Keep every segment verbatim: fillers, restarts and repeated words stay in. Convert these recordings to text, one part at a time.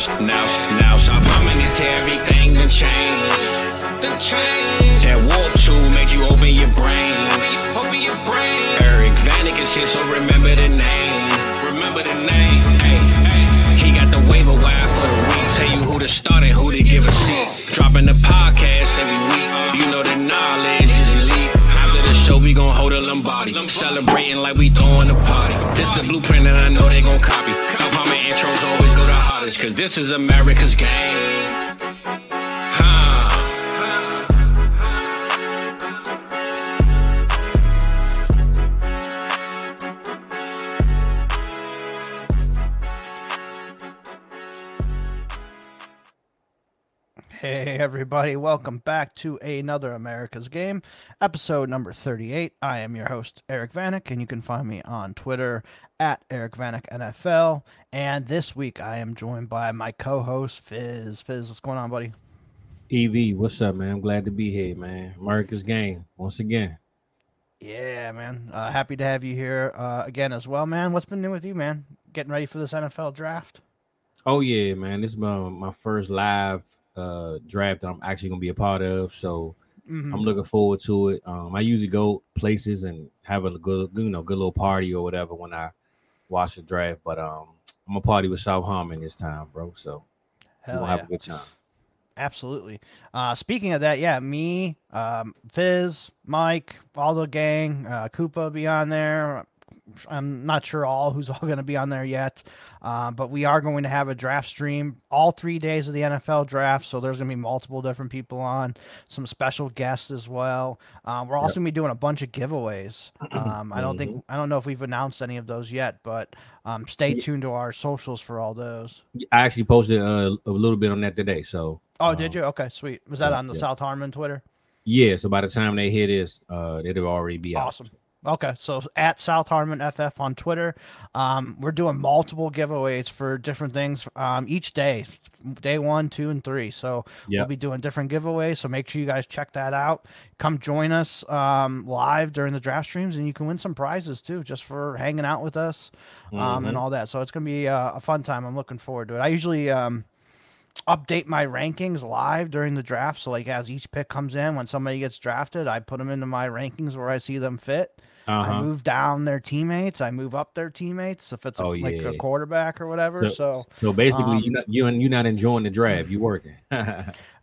now, now, South Harmon is here, everything done changed. Done changed. That warp tool made you open your brain. Open your brain. Eric Vanek is here, so remember the name. Remember the name. Hey, hey. He got the waiver wire for the week. Tell you who to start and who to give a seat. Dropping the podcast every week. You know the knowledge is elite. After the show, we gon' hold a Lombardi. Celebrating like we throwing a party. This the blueprint and I know they gon' copy. South Harmon intros always go the hardest, cause this is America's game. Hey everybody, welcome back to another America's Game, episode number thirty-eight. I am your host, Eric Vanek, and you can find me on Twitter at Eric Vanek N F L. And this week I am joined by my co-host, Fizz. Fizz, what's going on, buddy? E V, what's up, man? I'm glad to be here, man. America's Game, once again. Yeah, man. Uh, happy to have you here uh, again as well, man. What's been new with you, man? Getting ready for this N F L draft? Oh, yeah, man. This is my, my first live uh draft that I'm actually gonna be a part of, so mm-hmm. I'm looking forward to it. um I usually go places and have a good you know good little party or whatever when I watch the draft, but um I'm a party with South Harmon this time, bro, so we'll yeah. have a good time. Absolutely. Uh speaking of that, yeah, me, um Fizz, Mike, all the gang, uh Koopa will be on there. I'm not sure all who's all going to be on there yet, uh, but we are going to have a draft stream all three days of the N F L draft. So there's going to be multiple different people on, some special guests as well. Uh, we're also yep. going to be doing a bunch of giveaways. Um, I don't think I don't know if we've announced any of those yet, but um, stay tuned to our socials for all those. I actually posted uh, a little bit on that today. So oh, um, did you? Okay, sweet. Was that yeah, on the yeah. South Harmon Twitter? Yeah. So by the time they hear this, uh, it'll already be out. Awesome. Okay, so at South Harmon F F on Twitter, um, we're doing multiple giveaways for different things um, each day, day one, two, and three. So yep. we'll be doing different giveaways. So make sure you guys check that out. Come join us um, live during the draft streams, and you can win some prizes too, just for hanging out with us um, mm-hmm. and all that. So it's gonna be uh, a fun time. I'm looking forward to it. I usually um, update my rankings live during the draft. So like as each pick comes in, when somebody gets drafted, I put them into my rankings where I see them fit. Uh-huh. I move down their teammates. I move up their teammates if it's a, oh, yeah. like a quarterback or whatever. So, so, so basically, um, you're not you and you're not enjoying the draft. You working? uh,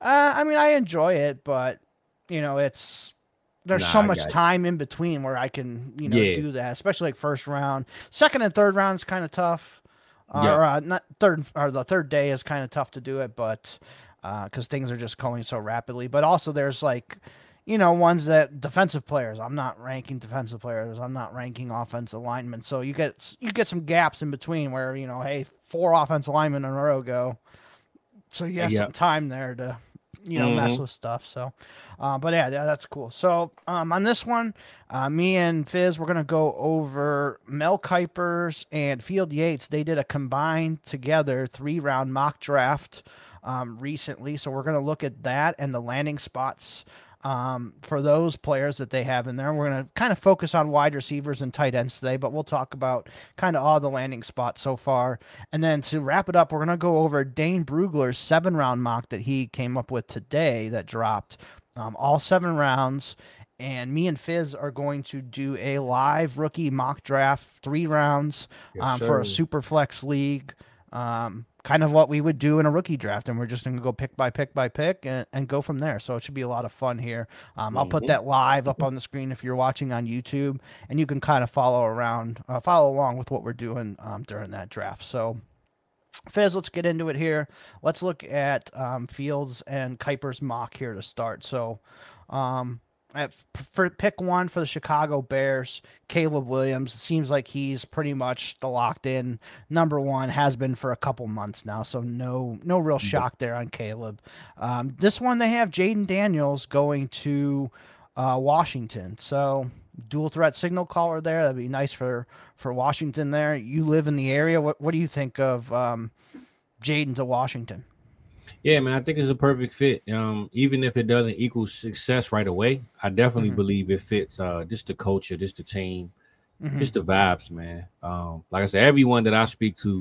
I mean, I enjoy it, but you know, it's there's nah, so much time in between where I can you know yeah. do that. Especially like first round, second and third round is kind of tough. Uh, yep. Or uh, not third or the third day is kind of tough to do it, but because uh, things are just going so rapidly. But also, there's like. You know, ones that defensive players. I'm not ranking defensive players. I'm not ranking offensive linemen. So you get you get some gaps in between where, you know, hey, four offensive linemen in a row go. So you have yep. some time there to, you know, mm-hmm. mess with stuff. So, uh, but yeah, yeah, that's cool. So um, on this one, uh, me and Fizz, we're going to go over Mel Kiper's and Field Yates. They did a combined together three round mock draft um, recently. So we're going to look at that and the landing spots Um, for those players that they have in there. We're going to kind of focus on wide receivers and tight ends today, but we'll talk about kind of all the landing spots so far. And then to wrap it up, we're going to go over Dane Brugler's seven round mock that he came up with today that dropped um, all seven rounds. And me and Fizz are going to do a live rookie mock draft, three rounds yes, um, for a super flex league. Um, kind of what we would do in a rookie draft, and we're just going to go pick by pick by pick and, and go from there. So it should be a lot of fun here. Um, mm-hmm. I'll put that live up on the screen if you're watching on YouTube, and you can kind of follow around, uh, follow along with what we're doing um, during that draft. So Fizz, let's get into it here. Let's look at um, Fields and Kiper's mock here to start. So, um, At, for pick one for the Chicago Bears, Caleb Williams. It seems like he's pretty much the locked in number one, has been for a couple months now. So no, no real shock there on Caleb. Um, this one they have Jaden Daniels going to uh, Washington. So dual threat signal caller there. That'd be nice for, for Washington there. You live in the area. What, what do you think of um, Jaden to Washington? Yeah, man, I think it's a perfect fit. Um, even if it doesn't equal success right away, I definitely mm-hmm. believe it fits uh, just the culture, just the team, mm-hmm. just the vibes, man. Um, like I said, everyone that I speak to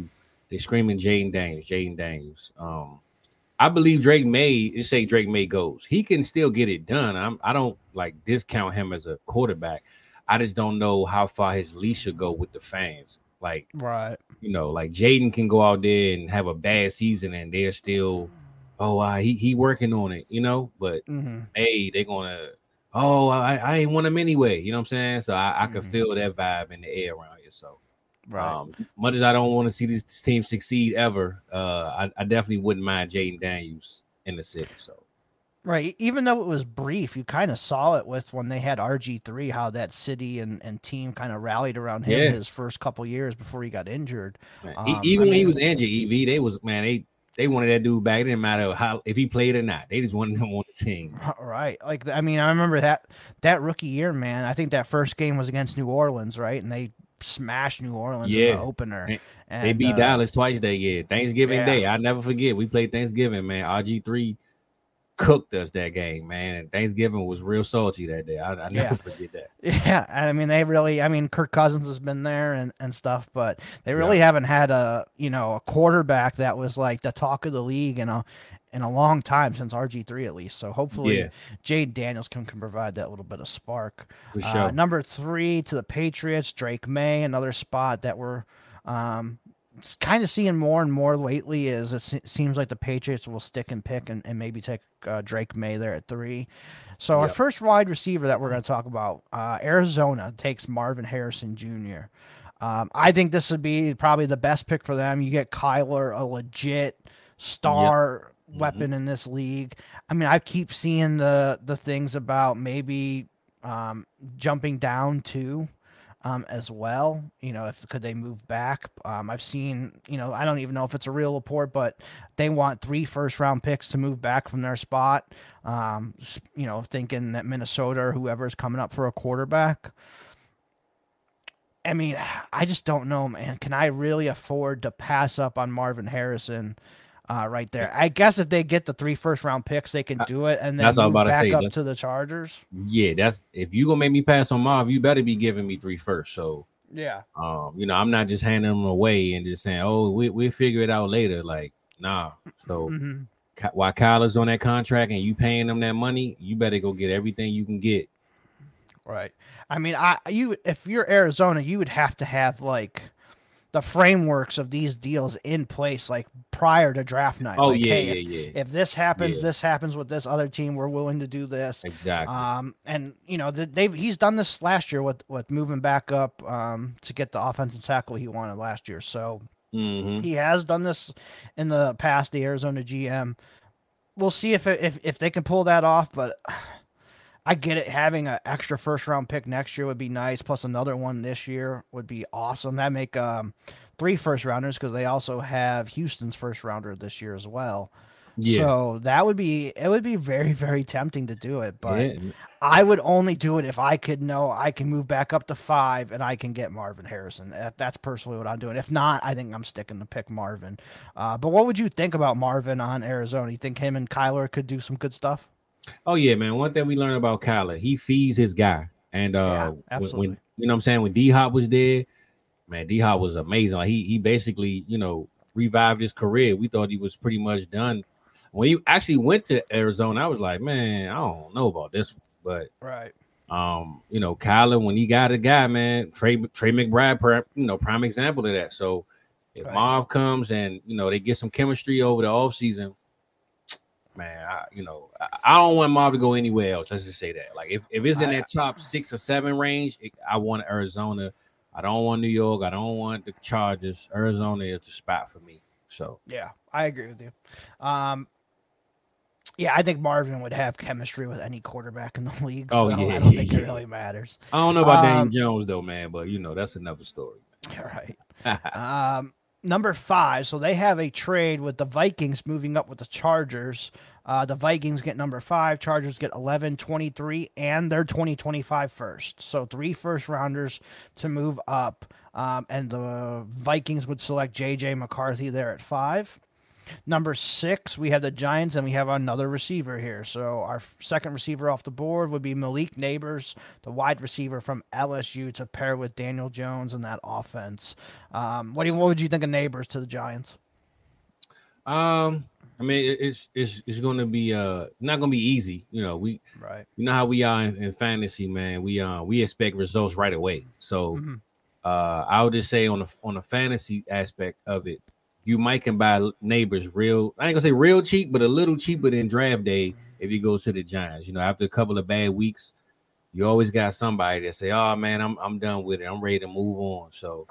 they screaming Jaden Daniels, Jaden Daniels. Um, I believe Drake May. Just say Drake May goes. He can still get it done. I'm. I don't like discount him as a quarterback. I just don't know how far his leash should go with the fans. Like, right. You know, like Jaden can go out there and have a bad season, and they're still, oh, uh, he he working on it. You know, but mm-hmm. hey, they're gonna. Oh, I, I ain't want him anyway. You know what I'm saying? So I, I can mm-hmm. feel that vibe in the air around here. So, right. Um, much as I don't want to see this team succeed ever, uh, I, I definitely wouldn't mind Jaden Daniels in the city. So, right. Even though it was brief, you kind of saw it with when they had R G three, how that city and, and team kind of rallied around him yeah. his first couple years before he got injured. Man, um, he, even I mean, when he was injured, E V, they was man, they they wanted that dude back. It didn't matter how if he played or not. They just wanted him on the team. Right. Like, I mean, I remember that that rookie year, man. I think that first game was against New Orleans, right? And they smashed New Orleans yeah. in the opener. And, they beat uh, Dallas twice that year. Thanksgiving yeah. Day. I never forget. We played Thanksgiving, man. R G three cooked us that game, man. And Thanksgiving was real salty that day. I, I never yeah. forget that. Yeah. I mean, they really, I mean, Kirk Cousins has been there and, and stuff, but they really yeah. haven't had a, you know, a quarterback that was like the talk of the league in a, in a long time, since R G three at least. So hopefully yeah. Jade Daniels can, can provide that little bit of spark. For sure. Uh, number three to the Patriots, Drake May, another spot that we're um, kind of seeing more and more lately is it se- seems like the Patriots will stick and pick and, and maybe take uh, Drake May there at three. So yep. our first wide receiver that we're going to talk about, uh, Arizona takes Marvin Harrison Junior Um, I think this would be probably the best pick for them. You get Kyler, a legit star yep. weapon mm-hmm. in this league. I mean, I keep seeing the the things about maybe um, jumping down too, um, as well. You know, if could they move back? Um, I've seen, you know, I don't even know if it's a real report, but they want three first round picks to move back from their spot. Um, you know, thinking that Minnesota or whoever is coming up for a quarterback. I mean, I just don't know, man. Can I really afford to pass up on Marvin Harrison? Uh, right there. I guess if they get the three first round picks, they can do it and then that's move back say. up that's, to the Chargers. Yeah, that's if you're gonna make me pass on Marv, you better be giving me three first. So yeah, um, you know, I'm not just handing them away and just saying, oh, we we'll figure it out later. Like, nah. So mm-hmm. while Kyler's on that contract and you paying them that money, you better go get everything you can get. Right. I mean, I you if you're Arizona, you would have to have like the frameworks of these deals in place, like prior to draft night. Oh, like, yeah, hey, yeah, if, yeah. if this happens, yeah. this happens with this other team, we're willing to do this. Exactly. Um, and you know, they've he's done this last year with with moving back up um to get the offensive tackle he wanted last year. So mm-hmm. he has done this in the past. The Arizona G M. We'll see if it, if if they can pull that off, but. I get it. Having an extra first round pick next year would be nice. Plus another one this year would be awesome. That make um, three first rounders because they also have Houston's first rounder this year as well. Yeah. So that would be, it would be very, very tempting to do it. But yeah. I would only do it if I could know I can move back up to five and I can get Marvin Harrison. That, that's personally what I'm doing. If not, I think I'm sticking to pick Marvin. Uh, but what would you think about Marvin on Arizona? You think him and Kyler could do some good stuff? Oh yeah, man. One thing we learned about Kyler, he feeds his guy. And uh yeah, when, when you know what I'm saying, when D-Hop was there, man, D-Hop was amazing. Like, he he basically, you know, revived his career. We thought he was pretty much done. When he actually went to Arizona, I was like, man, I don't know about this one. But right. Um, you know, Kyler, when he got a guy, man, Trey Trey McBride, per, you know, prime example of that. So if right. Marv comes and you know they get some chemistry over the offseason, man, I, you know, I, I don't want Marv to go anywhere else. Let's just say that. Like, if, if it's in that top six or seven range, it, I want Arizona. I don't want New York. I don't want the Chargers. Arizona is the spot for me. So yeah, I agree with you. Um, yeah, I think Marvin would have chemistry with any quarterback in the league. So oh yeah, I don't yeah, think yeah. it really matters. I don't know about um, Daniel Jones though, man, but you know that's another story. All right. um. Number five, so they have a trade with the Vikings moving up with the Chargers. Uh, the Vikings get number five, Chargers get eleven, twenty-three, and their twenty twenty-five first. So three first rounders to move up. Um, and the Vikings would select J J McCarthy there at five. Number six, we have the Giants, and we have another receiver here. So our second receiver off the board would be Malik Nabers, the wide receiver from L S U, to pair with Daniel Jones in that offense. Um, what do you, what would you think of Nabers to the Giants? Um, I mean, it's it's it's going to be uh not going to be easy. You know, we right. You know how we are in, in fantasy, man. We uh we expect results right away. So, mm-hmm. uh, I would just say on the on the fantasy aspect of it, you might can buy Nabers real. I ain't gonna say real cheap, but a little cheaper than draft day if you go to the Giants. You know, after a couple of bad weeks, you always got somebody that say, "Oh man, I'm I'm done with it. I'm ready to move on." So.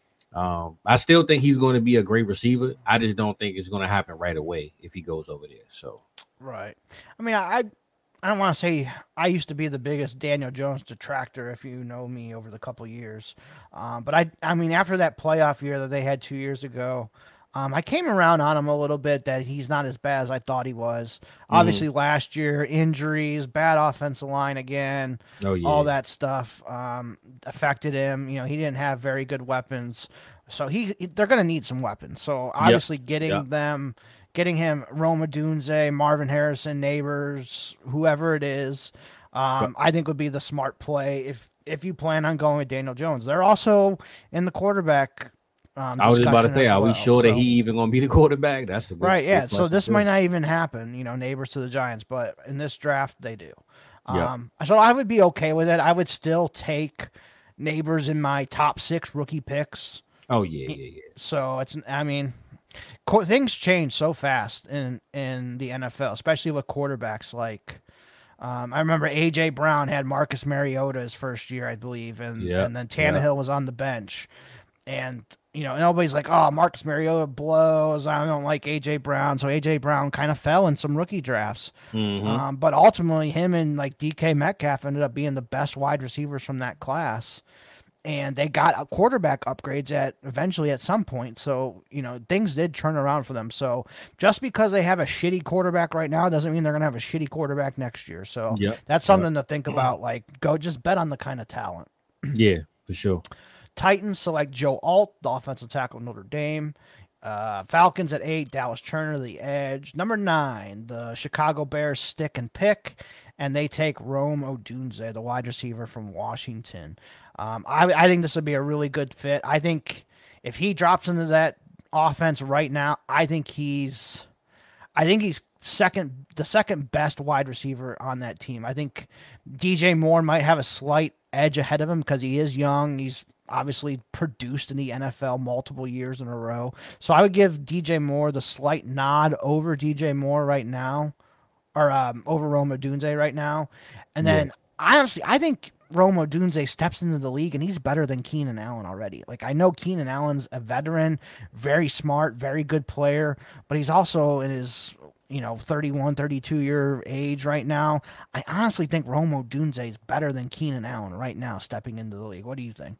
Um, I still think he's going to be a great receiver. I just don't think it's going to happen right away if he goes over there. So, right. I mean, I I don't want to say I used to be the biggest Daniel Jones detractor, if you know me over the couple years. Um, but I I mean, after that playoff year that they had two years ago, um, I came around on him a little bit that he's not as bad as I thought he was. Mm-hmm. Obviously, last year, injuries, bad offensive line again, oh, yeah. all that stuff um, affected him. You know, he didn't have very good weapons. So he they're going to need some weapons. So obviously yep. getting yep. them, getting him Rome Odunze, Marvin Harrison, Nabers, whoever it is, um, I think would be the smart play if, if you plan on going with Daniel Jones. They're also in the quarterback Um, I was just about to say, are well. we sure so, that he even going to be the quarterback? That's a good, right. Yeah. good So this too. might not even happen, you know, Nabers to the Giants, but in this draft they do. Yeah. Um, so I would be okay with it. I would still take Nabers in my top six rookie picks. Oh yeah, yeah, yeah. So it's, I mean, co- things change so fast in, in the N F L, especially with quarterbacks. Like, um, I remember A J Brown had Marcus Mariota his first year, I believe. And, yep. and then Tannehill yep. was on the bench. And, you know, and everybody's like, oh, Marcus Mariota blows. I don't like A J Brown. So A J Brown kind of fell in some rookie drafts. Mm-hmm. Um, but ultimately, him and like D K Metcalf ended up being the best wide receivers from that class. And they got quarterback upgrades at eventually at some point. So, you know, things did turn around for them. So just because they have a shitty quarterback right now doesn't mean they're going to have a shitty quarterback next year. So yep. that's something yep. to think about. Like, go just bet on the kind of talent. Yeah, for sure. Titans select Joe Alt, the offensive tackle of Notre Dame. Uh, Falcons at eight, Dallas Turner, the edge. Number nine, the Chicago Bears stick and pick, and they take Rome Odunze, the wide receiver from Washington. Um, I, I think this would be a really good fit. I think if he drops into that offense right now, I think he's, I think he's second, the second best wide receiver on that team. I think D J Moore might have a slight edge ahead of him because he is young. He's obviously produced in the N F L multiple years in a row. So I would give D J Moore the slight nod over D J Moore right now, or um, over Rome Odunze right now. And then yeah. honestly, I think Rome Odunze steps into the league and he's better than Keenan Allen already. Like, I know Keenan Allen's a veteran, very smart, very good player, but he's also in his, you know, thirty-one, thirty-two year age right now. I honestly think Rome Odunze is better than Keenan Allen right now stepping into the league. What do you think?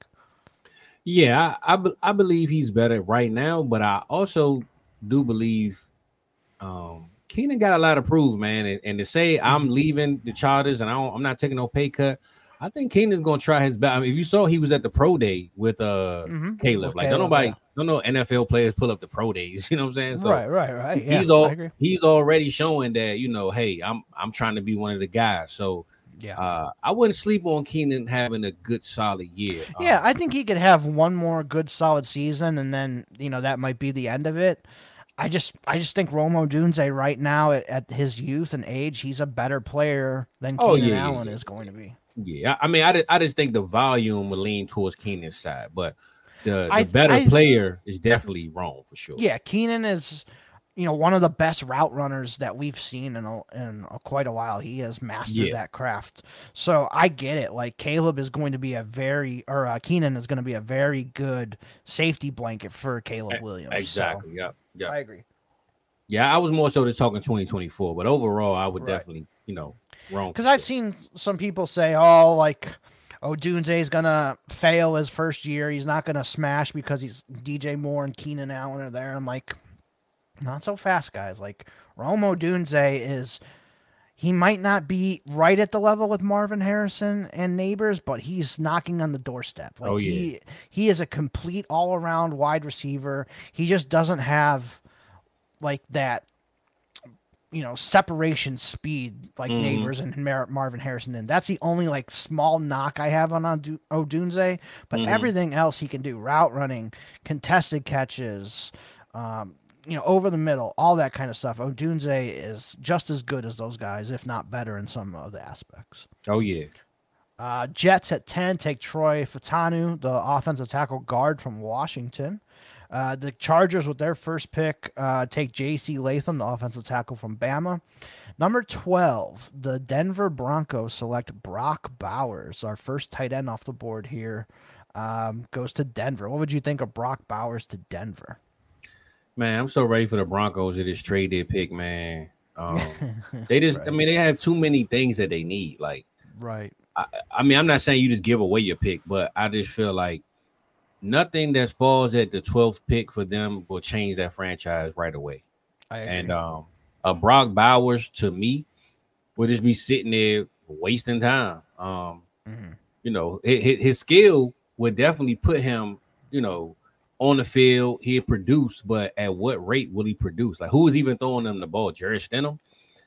Yeah, I, I, be, I believe he's better right now, but I also do believe um, Keenan got a lot to prove, man. And, and to say I'm leaving the Chargers and I don't, I'm not taking no pay cut, I think Keenan's gonna try his best. I mean, if you saw, he was at the pro day with uh mm-hmm. Caleb. Like, Caleb, don't nobody, yeah. don't know N F L players pull up the pro days. You know what I'm saying? So right, right, right. Yeah, he's all he's already showing that, you know, hey, I'm I'm trying to be one of the guys. So. Yeah, uh, I wouldn't sleep on Keenan having a good solid year. Yeah, um, I think he could have one more good solid season, and then you know that might be the end of it. I just, I just think Rome Odunze right now at, at his youth and age, he's a better player than oh, Keenan yeah, Allen yeah, is going to be. Yeah, I mean, I, I just think the volume will lean towards Keenan's side, but the, the I, better I, player is definitely Rome for sure. Yeah, Keenan is. You know, one of the best route runners that we've seen in a, in a, quite a while. He has mastered yeah. that craft. So I get it. Like, Caleb is going to be a very, or uh, Keenan is going to be a very good safety blanket for Caleb Williams. Exactly. So, yeah. Yeah. I agree. Yeah, I was more so just talking twenty twenty-four, but overall, I would right. definitely, you know, Rome. Because I've seen some people say, oh, like, Odunze is going to fail his first year. He's not going to smash because he's D J Moore and Keenan Allen are there. I'm like, not so fast, guys. Like, Rome Odunze is, he might not be right at the level with Marvin Harrison and Nabers, but he's knocking on the doorstep. Like, oh, yeah. he, he is a complete all-around wide receiver. He just doesn't have like that, you know, separation speed like mm-hmm. Neighbors and Mar- Marvin Harrison did. That's the only like small knock I have on Odunze, but mm-hmm. everything else he can do: route running, contested catches, um, you know, over the middle, all that kind of stuff. Odunze is just as good as those guys, if not better in some of the aspects. Oh, yeah. Uh, Jets at ten take Troy Fautanu, the offensive tackle guard from Washington. Uh, the Chargers with their first pick uh, take J C Latham, the offensive tackle from Bama. Number twelve, the Denver Broncos select Brock Bowers, our first tight end off the board here. Um, goes to Denver. What would you think of Brock Bowers to Denver? Man, I'm so ready for the Broncos to just trade their pick, man. Um, they just, right. I mean, they have too many things that they need. Like, right. I, I mean, I'm not saying you just give away your pick, but I just feel like nothing that falls at the twelfth pick for them will change that franchise right away. I agree. And um, a Brock Bowers to me would just be sitting there wasting time. Um, mm-hmm. You know, his, his skill would definitely put him, you know, on the field. He'd produce, but at what rate will he produce? Like, who is even throwing them the ball? Jarrett Stidham?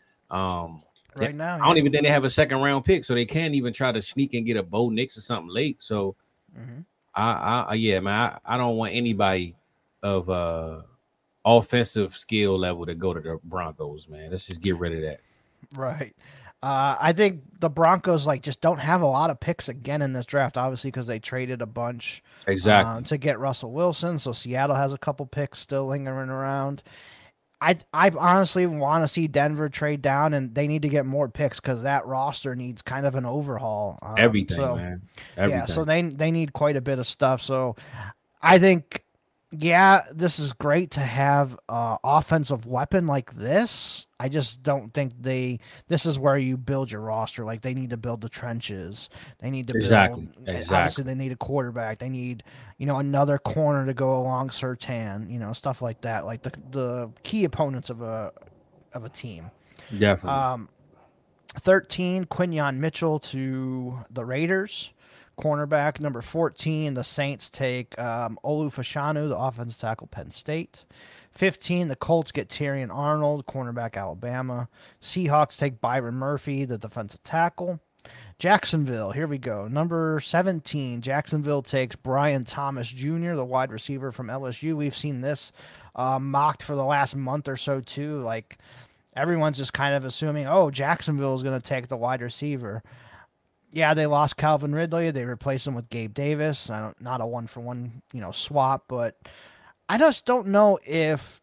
Um, right now, I don't yeah. even think they have a second round pick, so they can't even try to sneak and get a Bo Nix or something late. So, mm-hmm. I, I, yeah, man, I, I don't want anybody of uh offensive skill level to go to the Broncos, man. Let's just get rid of that. Right. Uh, I think the Broncos like just don't have a lot of picks again in this draft, obviously, because they traded a bunch exactly um, to get Russell Wilson. So Seattle has a couple picks still lingering around. I I honestly want to see Denver trade down, and they need to get more picks because that roster needs kind of an overhaul. Um, Everything, so, man. Everything. Yeah, so they they need quite a bit of stuff. So I think, yeah, this is great to have an offensive weapon like this. I just don't think they. This is where you build your roster. Like they need to build the trenches. They need to exactly. build. Exactly. Obviously, they need a quarterback. They need, you know, another corner to go along Surtain. You know, stuff like that. Like the the key opponents of a of a team. Definitely. Um, thirteen, Quinyon Mitchell to the Raiders. Cornerback. Number fourteen, the Saints take um, Olu Fashanu, the offensive tackle, Penn State. fifteen, the Colts get Terrion Arnold, cornerback, Alabama. Seahawks take Byron Murphy, the defensive tackle. Jacksonville, here we go. Number seventeen, Jacksonville takes Brian Thomas Junior, the wide receiver from L S U. We've seen this uh, mocked for the last month or so, too. Like, everyone's just kind of assuming, oh, Jacksonville is going to take the wide receiver. Yeah, they lost Calvin Ridley. They replaced him with Gabe Davis. I don't, not a one-for-one, you know, swap, but I just don't know if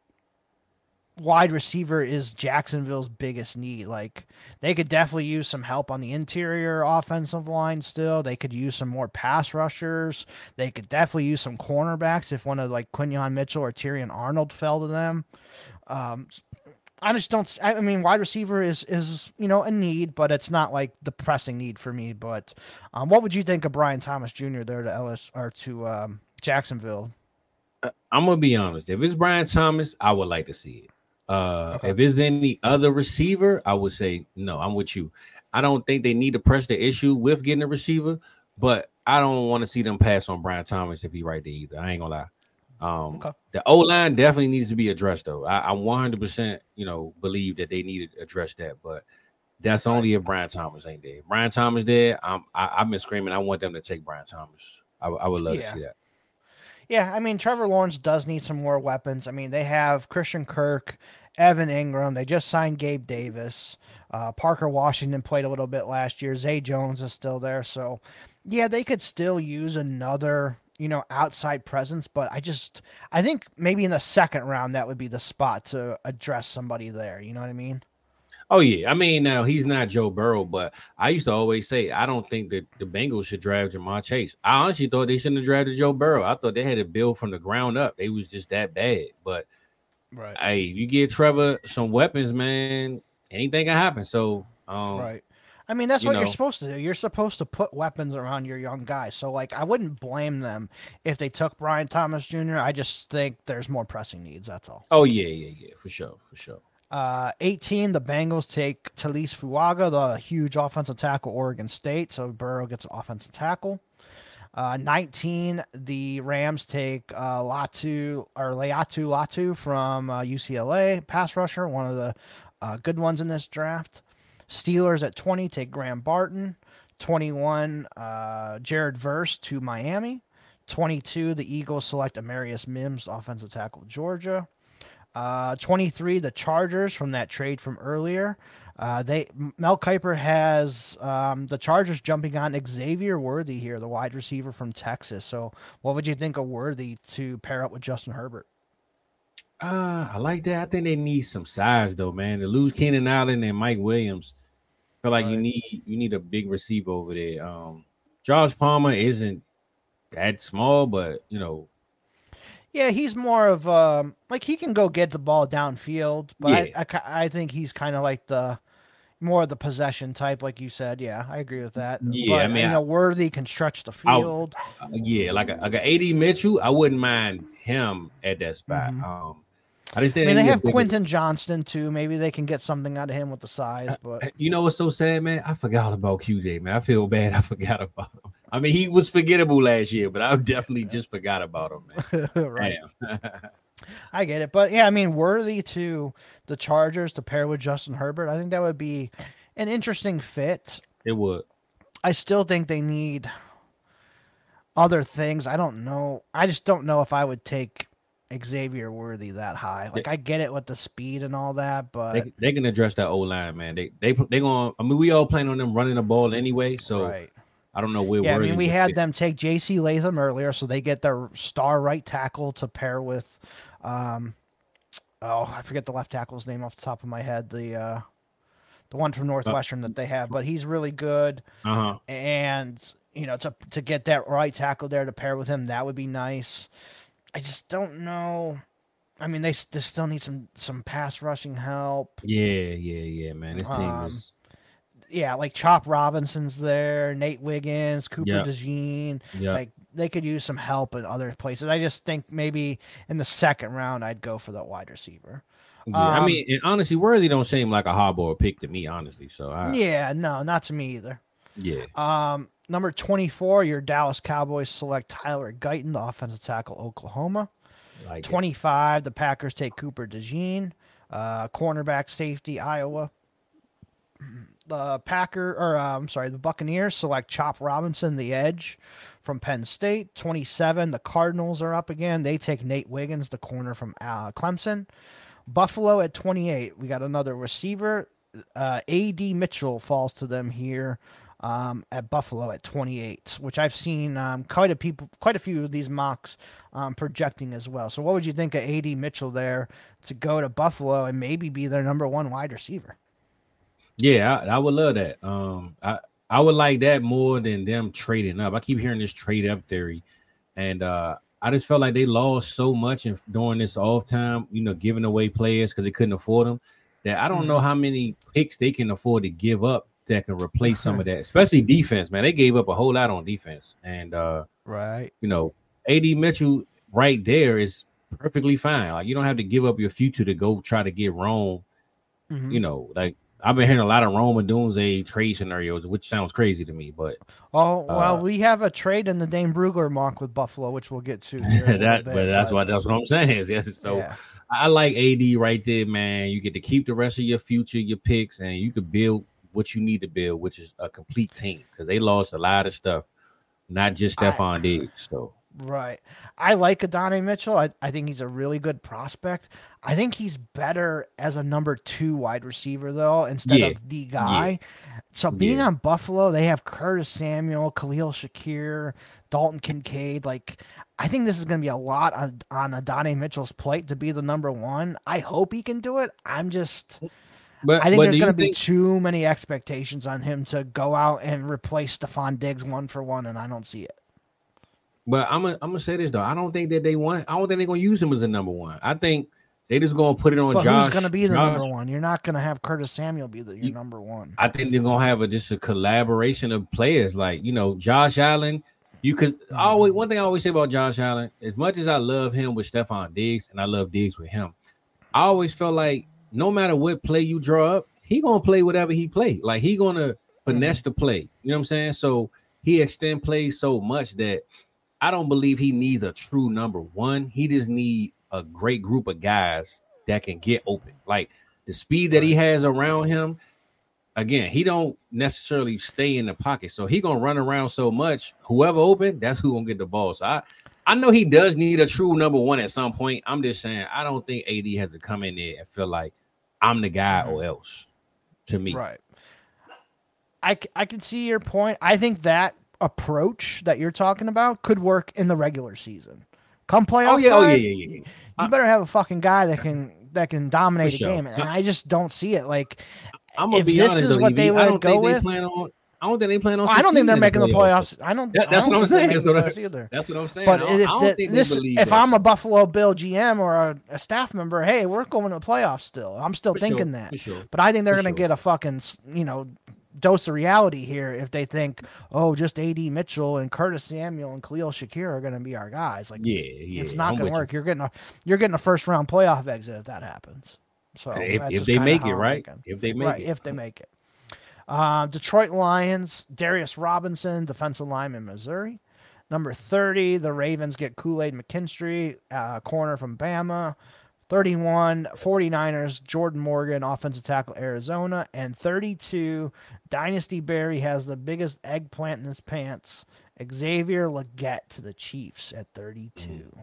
wide receiver is Jacksonville's biggest need. Like, they could definitely use some help on the interior offensive line still. They could use some more pass rushers. They could definitely use some cornerbacks if one of, like, Quinyon Mitchell or Terrion Arnold fell to them. Um, I just don't. I mean, wide receiver is is you know a need, but it's not like the pressing need for me. But um, what would you think of Brian Thomas Junior there to Ellis or to um, Jacksonville? I'm gonna be honest. If it's Brian Thomas, I would like to see it. Uh, okay. If it's any other receiver, I would say no. I'm with you. I don't think they need to press the issue with getting a receiver, but I don't want to see them pass on Brian Thomas if he right there either. I ain't gonna lie. Um, okay. The O-line definitely needs to be addressed, though. I, I one hundred percent, you know, believe that they need to address that, but that's only if Brian Thomas ain't there. Brian Thomas there, I'm, I, I've been screaming. I want them to take Brian Thomas. I, I would love yeah. to see that. Yeah, I mean, Trevor Lawrence does need some more weapons. I mean, they have Christian Kirk, Evan Ingram. They just signed Gabe Davis. Uh, Parker Washington played a little bit last year. Zay Jones is still there. So, yeah, they could still use another, you know, outside presence. But I just, I think maybe in the second round, that would be the spot to address somebody there. You know what I mean? Oh, yeah. I mean, now he's not Joe Burrow, but I used to always say I don't think that the Bengals should draft Jamar Chase. I honestly thought they shouldn't have drafted Joe Burrow. I thought they had to build from the ground up. They was just that bad. But, right. hey, you give Trevor some weapons, man, anything can happen. So, um, right. I mean, that's what you know, you're supposed to do. You're supposed to put weapons around your young guys. So, like, I wouldn't blame them if they took Brian Thomas Junior I just think there's more pressing needs. That's all. Oh, yeah, yeah, yeah, for sure, for sure. Uh, eighteen, the Bengals take Talise Fuaga, the huge offensive tackle, Oregon State. So Burrow gets an offensive tackle. Uh, nineteen, the Rams take uh, Latu or Leatu Latu from uh, U C L A, pass rusher, one of the uh, good ones in this draft. Steelers at twenty take Graham Barton. twenty-one, uh, Jared Verse to Miami. twenty-two, the Eagles select Amarius Mims, offensive tackle, Georgia. Uh, twenty-three, the Chargers from that trade from earlier. Uh, they Mel Kiper has um, the Chargers jumping on Xavier Worthy here, the wide receiver from Texas. So, what would you think of Worthy to pair up with Justin Herbert? Uh, I like that. I think they need some size though, man. To lose Keenan Allen and Mike Williams, I feel like right. you need you need a big receiver over there. Um, Josh Palmer isn't that small, but you know. Yeah, he's more of um like he can go get the ball downfield, but yeah. I, I I think he's kind of like the more of the possession type, like you said. Yeah, I agree with that. Yeah, but, I mean, you know, Worthy can stretch the field. Uh, yeah, like a, like a A D Mitchell, I wouldn't mind him at that spot. Mm-hmm. Um, I just think I mean, they have Quentin Johnston too. Maybe they can get something out of him with the size. But you know what's so sad, man? I forgot about Q J, man. I feel bad. I forgot about him. I mean, he was forgettable last year, but I definitely just forgot about him, man. Right. I get it. But yeah, I mean, Worthy to the Chargers to pair with Justin Herbert, I think that would be an interesting fit. It would. I still think they need other things. I don't know. I just don't know if I would take Xavier Worthy that high. Like, I get it with the speed and all that, but they, they can address that O line, man. They they they going. I mean, we all plan on them running the ball anyway, so right. I don't know where. Yeah, Worthy I mean, we had fit. them take J C Latham earlier, so they get their star right tackle to pair with. Um, oh, I forget the left tackle's name off the top of my head. The uh, the one from Northwestern uh, that they have, but he's really good. Uh-huh. And you know, to to get that right tackle there to pair with him, that would be nice. I just don't know. I mean, they, they still need some some pass rushing help. Yeah, yeah, yeah, man. This team um, is. Yeah, like Chop Robinson's there, Nate Wiggins, Cooper yep. DeJean. Yep. Like they could use some help in other places. I just think maybe in the second round I'd go for the wide receiver. Yeah, um, I mean, and honestly, Worthy don't seem like a hardball pick to me, honestly. So I, yeah, no, not to me either. Yeah. Um, number twenty-four, your Dallas Cowboys select Tyler Guyton, the offensive tackle, Oklahoma. Like twenty-five, it. The Packers take Cooper DeJean, uh, cornerback, safety, Iowa. The Packer, or uh, I'm sorry, the Buccaneers select Chop Robinson, the edge from Penn State. twenty-seven, the Cardinals are up again. They take Nate Wiggins, the corner from uh, Clemson. Buffalo at twenty-eight. We got another receiver. Uh, A D Mitchell falls to them here um, at Buffalo at twenty-eight, which I've seen um, quite a people, quite a few of these mocks um, projecting as well. So, what would you think of A D Mitchell there to go to Buffalo and maybe be their number one wide receiver? Yeah, I, I would love that. Um, I I would like that more than them trading up. I keep hearing this trade up theory, and uh, I just felt like they lost so much in, during this off time, you know, giving away players because they couldn't afford them. That I don't mm-hmm. know how many picks they can afford to give up that can replace some of that, especially defense. Man, they gave up a whole lot on defense, and uh, right, you know, A D Mitchell right there is perfectly fine. Like you don't have to give up your future to go try to get Rome. Mm-hmm. You know, like. I've been hearing a lot of Rome and Doomsday trade scenarios, which sounds crazy to me. But oh well, uh, we have a trade in the Dane Brugler mock with Buffalo, which we'll get to. Here that, bit, but that's but, what that's what I'm saying. Is yes, so yeah. I like A D right there, man. You get to keep the rest of your future, your picks, and you could build what you need to build, which is a complete team because they lost a lot of stuff, not just Stephon Diggs. So. Right. I like Adonai Mitchell. I, I think he's a really good prospect. I think he's better as a number two wide receiver, though, instead yeah. of the guy. Yeah. So being yeah. on Buffalo, they have Curtis Samuel, Khalil Shakir, Dalton Kincaid. Like, I think this is going to be a lot on, on Adonai Mitchell's plate to be the number one. I hope he can do it. I'm just... But, I think there's going to be think... too many expectations on him to go out and replace Stephon Diggs one for one, and I don't see it. But I'm gonna I'm gonna say this though. I don't think that they want. I don't think they're gonna use him as a number one. I think they just gonna put it on but Josh. Who's gonna be the Josh. number one? You're not gonna have Curtis Samuel be the, your number one. I think they're gonna have a just a collaboration of players, like you know, Josh Allen. You could mm-hmm. always one thing I always say about Josh Allen. As much as I love him with Stephon Diggs, and I love Diggs with him, I always felt like no matter what play you draw up, he gonna play whatever he play. Like he gonna finesse mm-hmm. the play. You know what I'm saying? So. he extend plays so much that I don't believe he needs a true number one. He just need a great group of guys that can get open. Like the speed that he has around him. Again, he don't necessarily stay in the pocket, so he gonna run around so much. Whoever open, that's who gonna get the ball. So I, I know he does need a true number one at some point. I'm just saying I don't think A D has to come in there and feel like I'm the guy mm-hmm. or else. To me, right? I I can see your point. I think that approach that you're talking about could work in the regular season. Come playoff, oh yeah, time, oh yeah, yeah, yeah. You I, better have a fucking guy that can that can dominate a sure. game, and I just don't see it. Like. I'm gonna if be this honest, is though, what E V, they would I don't go think with, they plan on. I don't think they plan on. I don't think they're making the playoffs. I don't. That, that's I don't what I'm saying. So that, either. That's what I'm saying. But I don't, if, I don't the, think this, they believe if that. I'm a Buffalo Bill G M or a, a staff member, hey, we're going to the playoffs still. I'm still For thinking sure, that. sure. But I think they're going to sure. get a fucking you know dose of reality here if they think, oh, just A D Mitchell and Curtis Samuel and Khalil Shakir are going to be our guys. Like, yeah, yeah, it's not going to work. You. You're getting a you're getting a first round playoff exit if that happens. So if, if they make it, right? If they make right, it, if they make it. Uh, Detroit Lions, Darius Robinson, defensive lineman, Missouri. Number thirty, the Ravens get Kool-Aid McKinstry, uh, corner from Bama. thirty-one, 49ers, Jordan Morgan, offensive tackle, Arizona. And thirty-two, Dynasty Barry has the biggest eggplant in his pants, Xavier Legette to the Chiefs at thirty-two. Mm.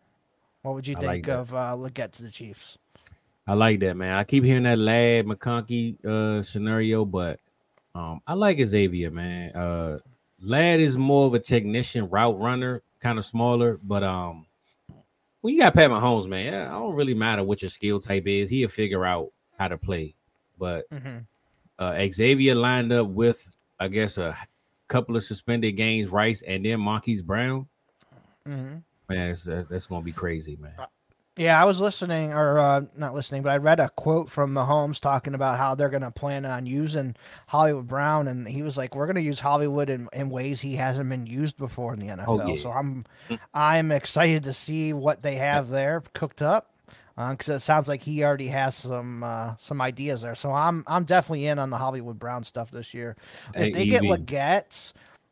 What would you I think like of uh, Legette to the Chiefs? I like that, man. I keep hearing that Ladd McConkey uh, scenario, but Um, I like Xavier, man. Uh, Ladd is more of a technician, route runner, kind of smaller. But um, when you got Pat Mahomes, man, yeah, I don't really matter what your skill type is. He'll figure out how to play. But mm-hmm. uh, Xavier lined up with, I guess, a couple of suspended games, Rice, and then Marquise Brown. Mm-hmm. Man, that's, that's going to be crazy, man. Uh- Yeah, I was listening, or uh, not listening, but I read a quote from Mahomes talking about how they're going to plan on using Hollywood Brown, and he was like, "We're going to use Hollywood in, in ways he hasn't been used before in the N F L." Oh, yeah. So I'm, I'm excited to see what they have there cooked up, because uh, it sounds like he already has some uh, some ideas there. So I'm I'm definitely in on the Hollywood Brown stuff this year. If hey, they E V. Get Legette,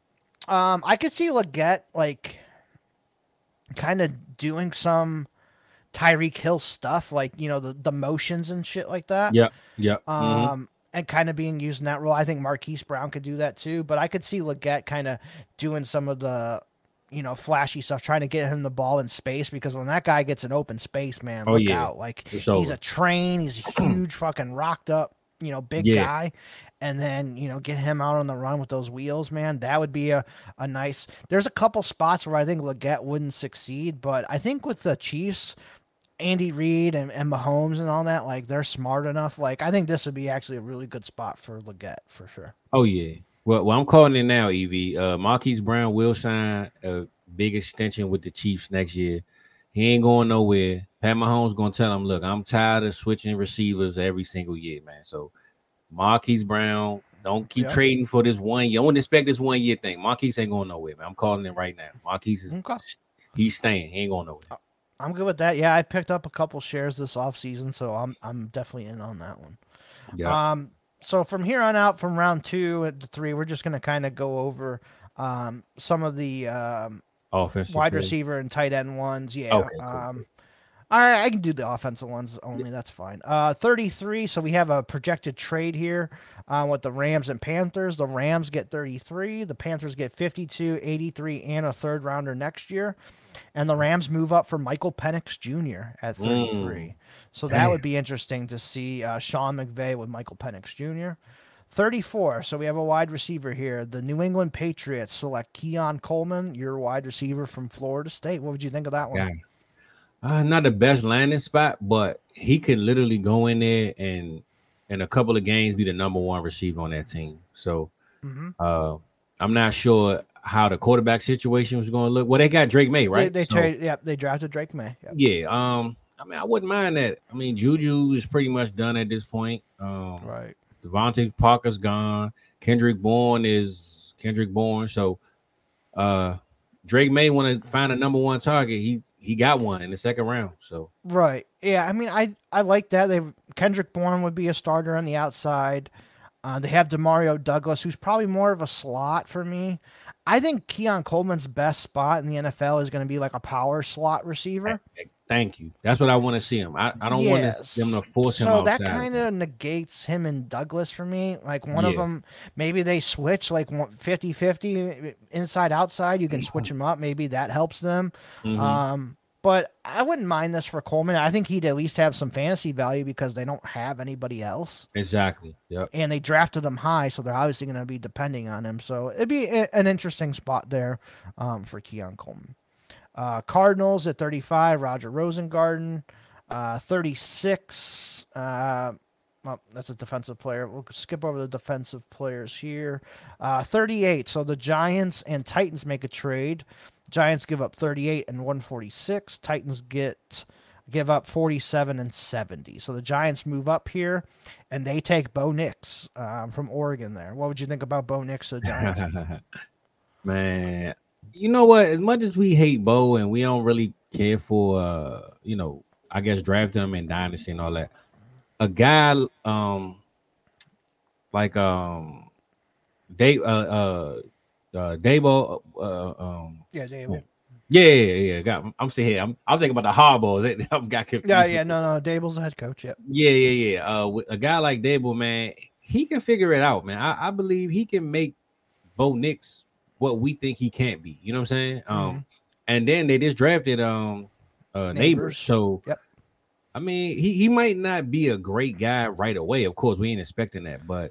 um, I could see Legette like kind of doing some Tyreek Hill stuff, like, you know, the, the motions and shit like that. Yeah, yeah. Um, mm-hmm. And kind of being used in that role. I think Marquise Brown could do that too, but I could see Legette kind of doing some of the, you know, flashy stuff, trying to get him the ball in space, because when that guy gets an open space, man, look oh, yeah. out. Like, it's he's over. A train, he's a huge fucking rocked up, you know, big yeah. guy. And then, you know, get him out on the run with those wheels, man. That would be a, a nice, there's a couple spots where I think Legette wouldn't succeed, but I think with the Chiefs, Andy Reid and, and Mahomes and all that, like, they're smart enough. Like, I think this would be actually a really good spot for Legette for sure. Oh yeah. Well, well I'm calling it now, E V. Uh, Marquise Brown will sign a big extension with the Chiefs next year. He ain't going nowhere. Pat Mahomes gonna tell him, look, I'm tired of switching receivers every single year, man. So Marquise Brown, don't keep yep. trading for this one year. Don't expect this one year thing. Marquise ain't going nowhere, man. I'm calling it right now. Marquise is okay. He's staying. He ain't going nowhere. Uh, I'm good with that. Yeah, I picked up a couple shares this offseason, so I'm I'm definitely in on that one. Yeah. Um. So from here on out, from round two to three, we're just gonna kind of go over um some of the um offensive wide play. receiver and tight end ones. Yeah. Okay, cool. Um. All right, I can do the offensive ones only. That's fine. Uh, thirty-three. So we have a projected trade here uh, with the Rams and Panthers. The Rams get thirty-three. The Panthers get fifty-two, eighty-three, and a third rounder next year. And the Rams move up for Michael Penix Junior at thirty-three. Mm. So that Damn. Would be interesting to see uh, Sean McVay with Michael Penix Junior thirty-four. So we have a wide receiver here. The New England Patriots select Keon Coleman, your wide receiver from Florida State. What would you think of that one? Yeah. Uh, not the best landing spot, but he could literally go in there and in a couple of games be the number one receiver on that team. So mm-hmm. uh, I'm not sure how the quarterback situation was going to look. Well, they got Drake May, right? They, they so, trade, yeah, they drafted Drake May. Yep. Yeah. Um. I mean, I wouldn't mind that. I mean, Juju is pretty much done at this point. Um, right. Devontae Parker's gone. Kendrick Bourne is Kendrick Bourne. So uh, Drake May want to find a number one target. He he got one in the second round. So right. Yeah. I mean, I, I like that. They Kendrick Bourne would be a starter on the outside. Uh, they have Demario Douglas, who's probably more of a slot for me. I think Keon Coleman's best spot in the N F L is going to be like a power slot receiver. Thank you. That's what I want to see him. I, I don't yes. want them to force him So outside. that kind of negates him and Douglas for me. Like one yeah. of them, maybe they switch like fifty-fifty inside outside. You can switch them up. Maybe that helps them. Mm-hmm. Um, but I wouldn't mind this for Coleman. I think he'd at least have some fantasy value because they don't have anybody else. Exactly. Yep. And they drafted him high, so they're obviously going to be depending on him. So it'd be a, an interesting spot there um, for Keon Coleman. Uh, Cardinals at thirty-five, Roger Rosengarten. Uh, thirty-six, uh, well, that's a defensive player. We'll skip over the defensive players here. Uh, thirty-eight, so the Giants and Titans make a trade. Giants give up thirty-eight and one forty-six. Titans get give up forty-seven and seventy. So the Giants move up here, and they take Bo Nix um, from Oregon there. What would you think about Bo Nix to the Giants? Man, you know what? As much as we hate Bo and we don't really care for, uh, you know, I guess drafting him in Dynasty and all that, a guy um, like um, they uh uh. Uh, Dabo, uh, um, yeah, Dabo. Yeah, yeah, yeah. Got, I'm saying here. I'm, I'm thinking about the hardball. I'm got confused. Yeah, yeah. No, no. Dable's the head coach. Yeah. Yeah, yeah, yeah. Uh, a guy like Dabo, man, he can figure it out, man. I, I believe he can make Bo Nix what we think he can't be. You know what I'm saying? Um, mm-hmm. and then they just drafted um, uh, neighbors. neighbors. So, yep. I mean, he he might not be a great guy right away. Of course, we ain't expecting that, but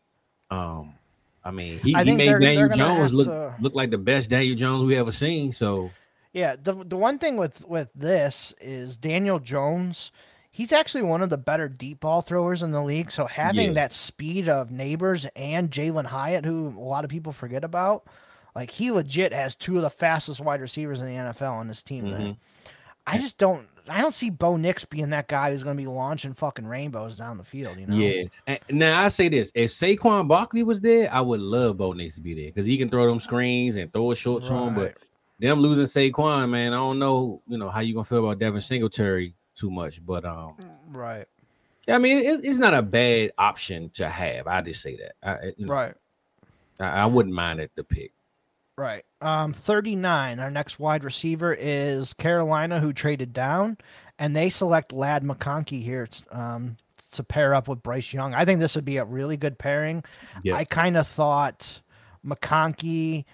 um. I mean, he, he made Daniel Jones look to... look like the best Daniel Jones we ever seen. So, yeah, the the one thing with with this is Daniel Jones. He's actually one of the better deep ball throwers in the league. So having yeah. that speed of Neighbors and Jalen Hyatt, who a lot of people forget about, like he legit has two of the fastest wide receivers in the N F L on his team. Mm-hmm. There, I just don't. I don't see Bo Nix being that guy who's going to be launching fucking rainbows down the field, you know? Yeah. And now I say this: if Saquon Barkley was there, I would love Bo Nix to be there because he can throw them screens and throw a short to him. But them losing Saquon, man, I don't know, you know, how you gonna feel about Devin Singletary too much. But um, right. I mean, it, it's not a bad option to have. I just say that. I, you know, right. I, I wouldn't mind it the pick. Right. Um, thirty-nine, our next wide receiver is Carolina, who traded down, and they select Ladd McConkey here um, to pair up with Bryce Young. I think this would be a really good pairing. Yep. I kind of thought McConkey,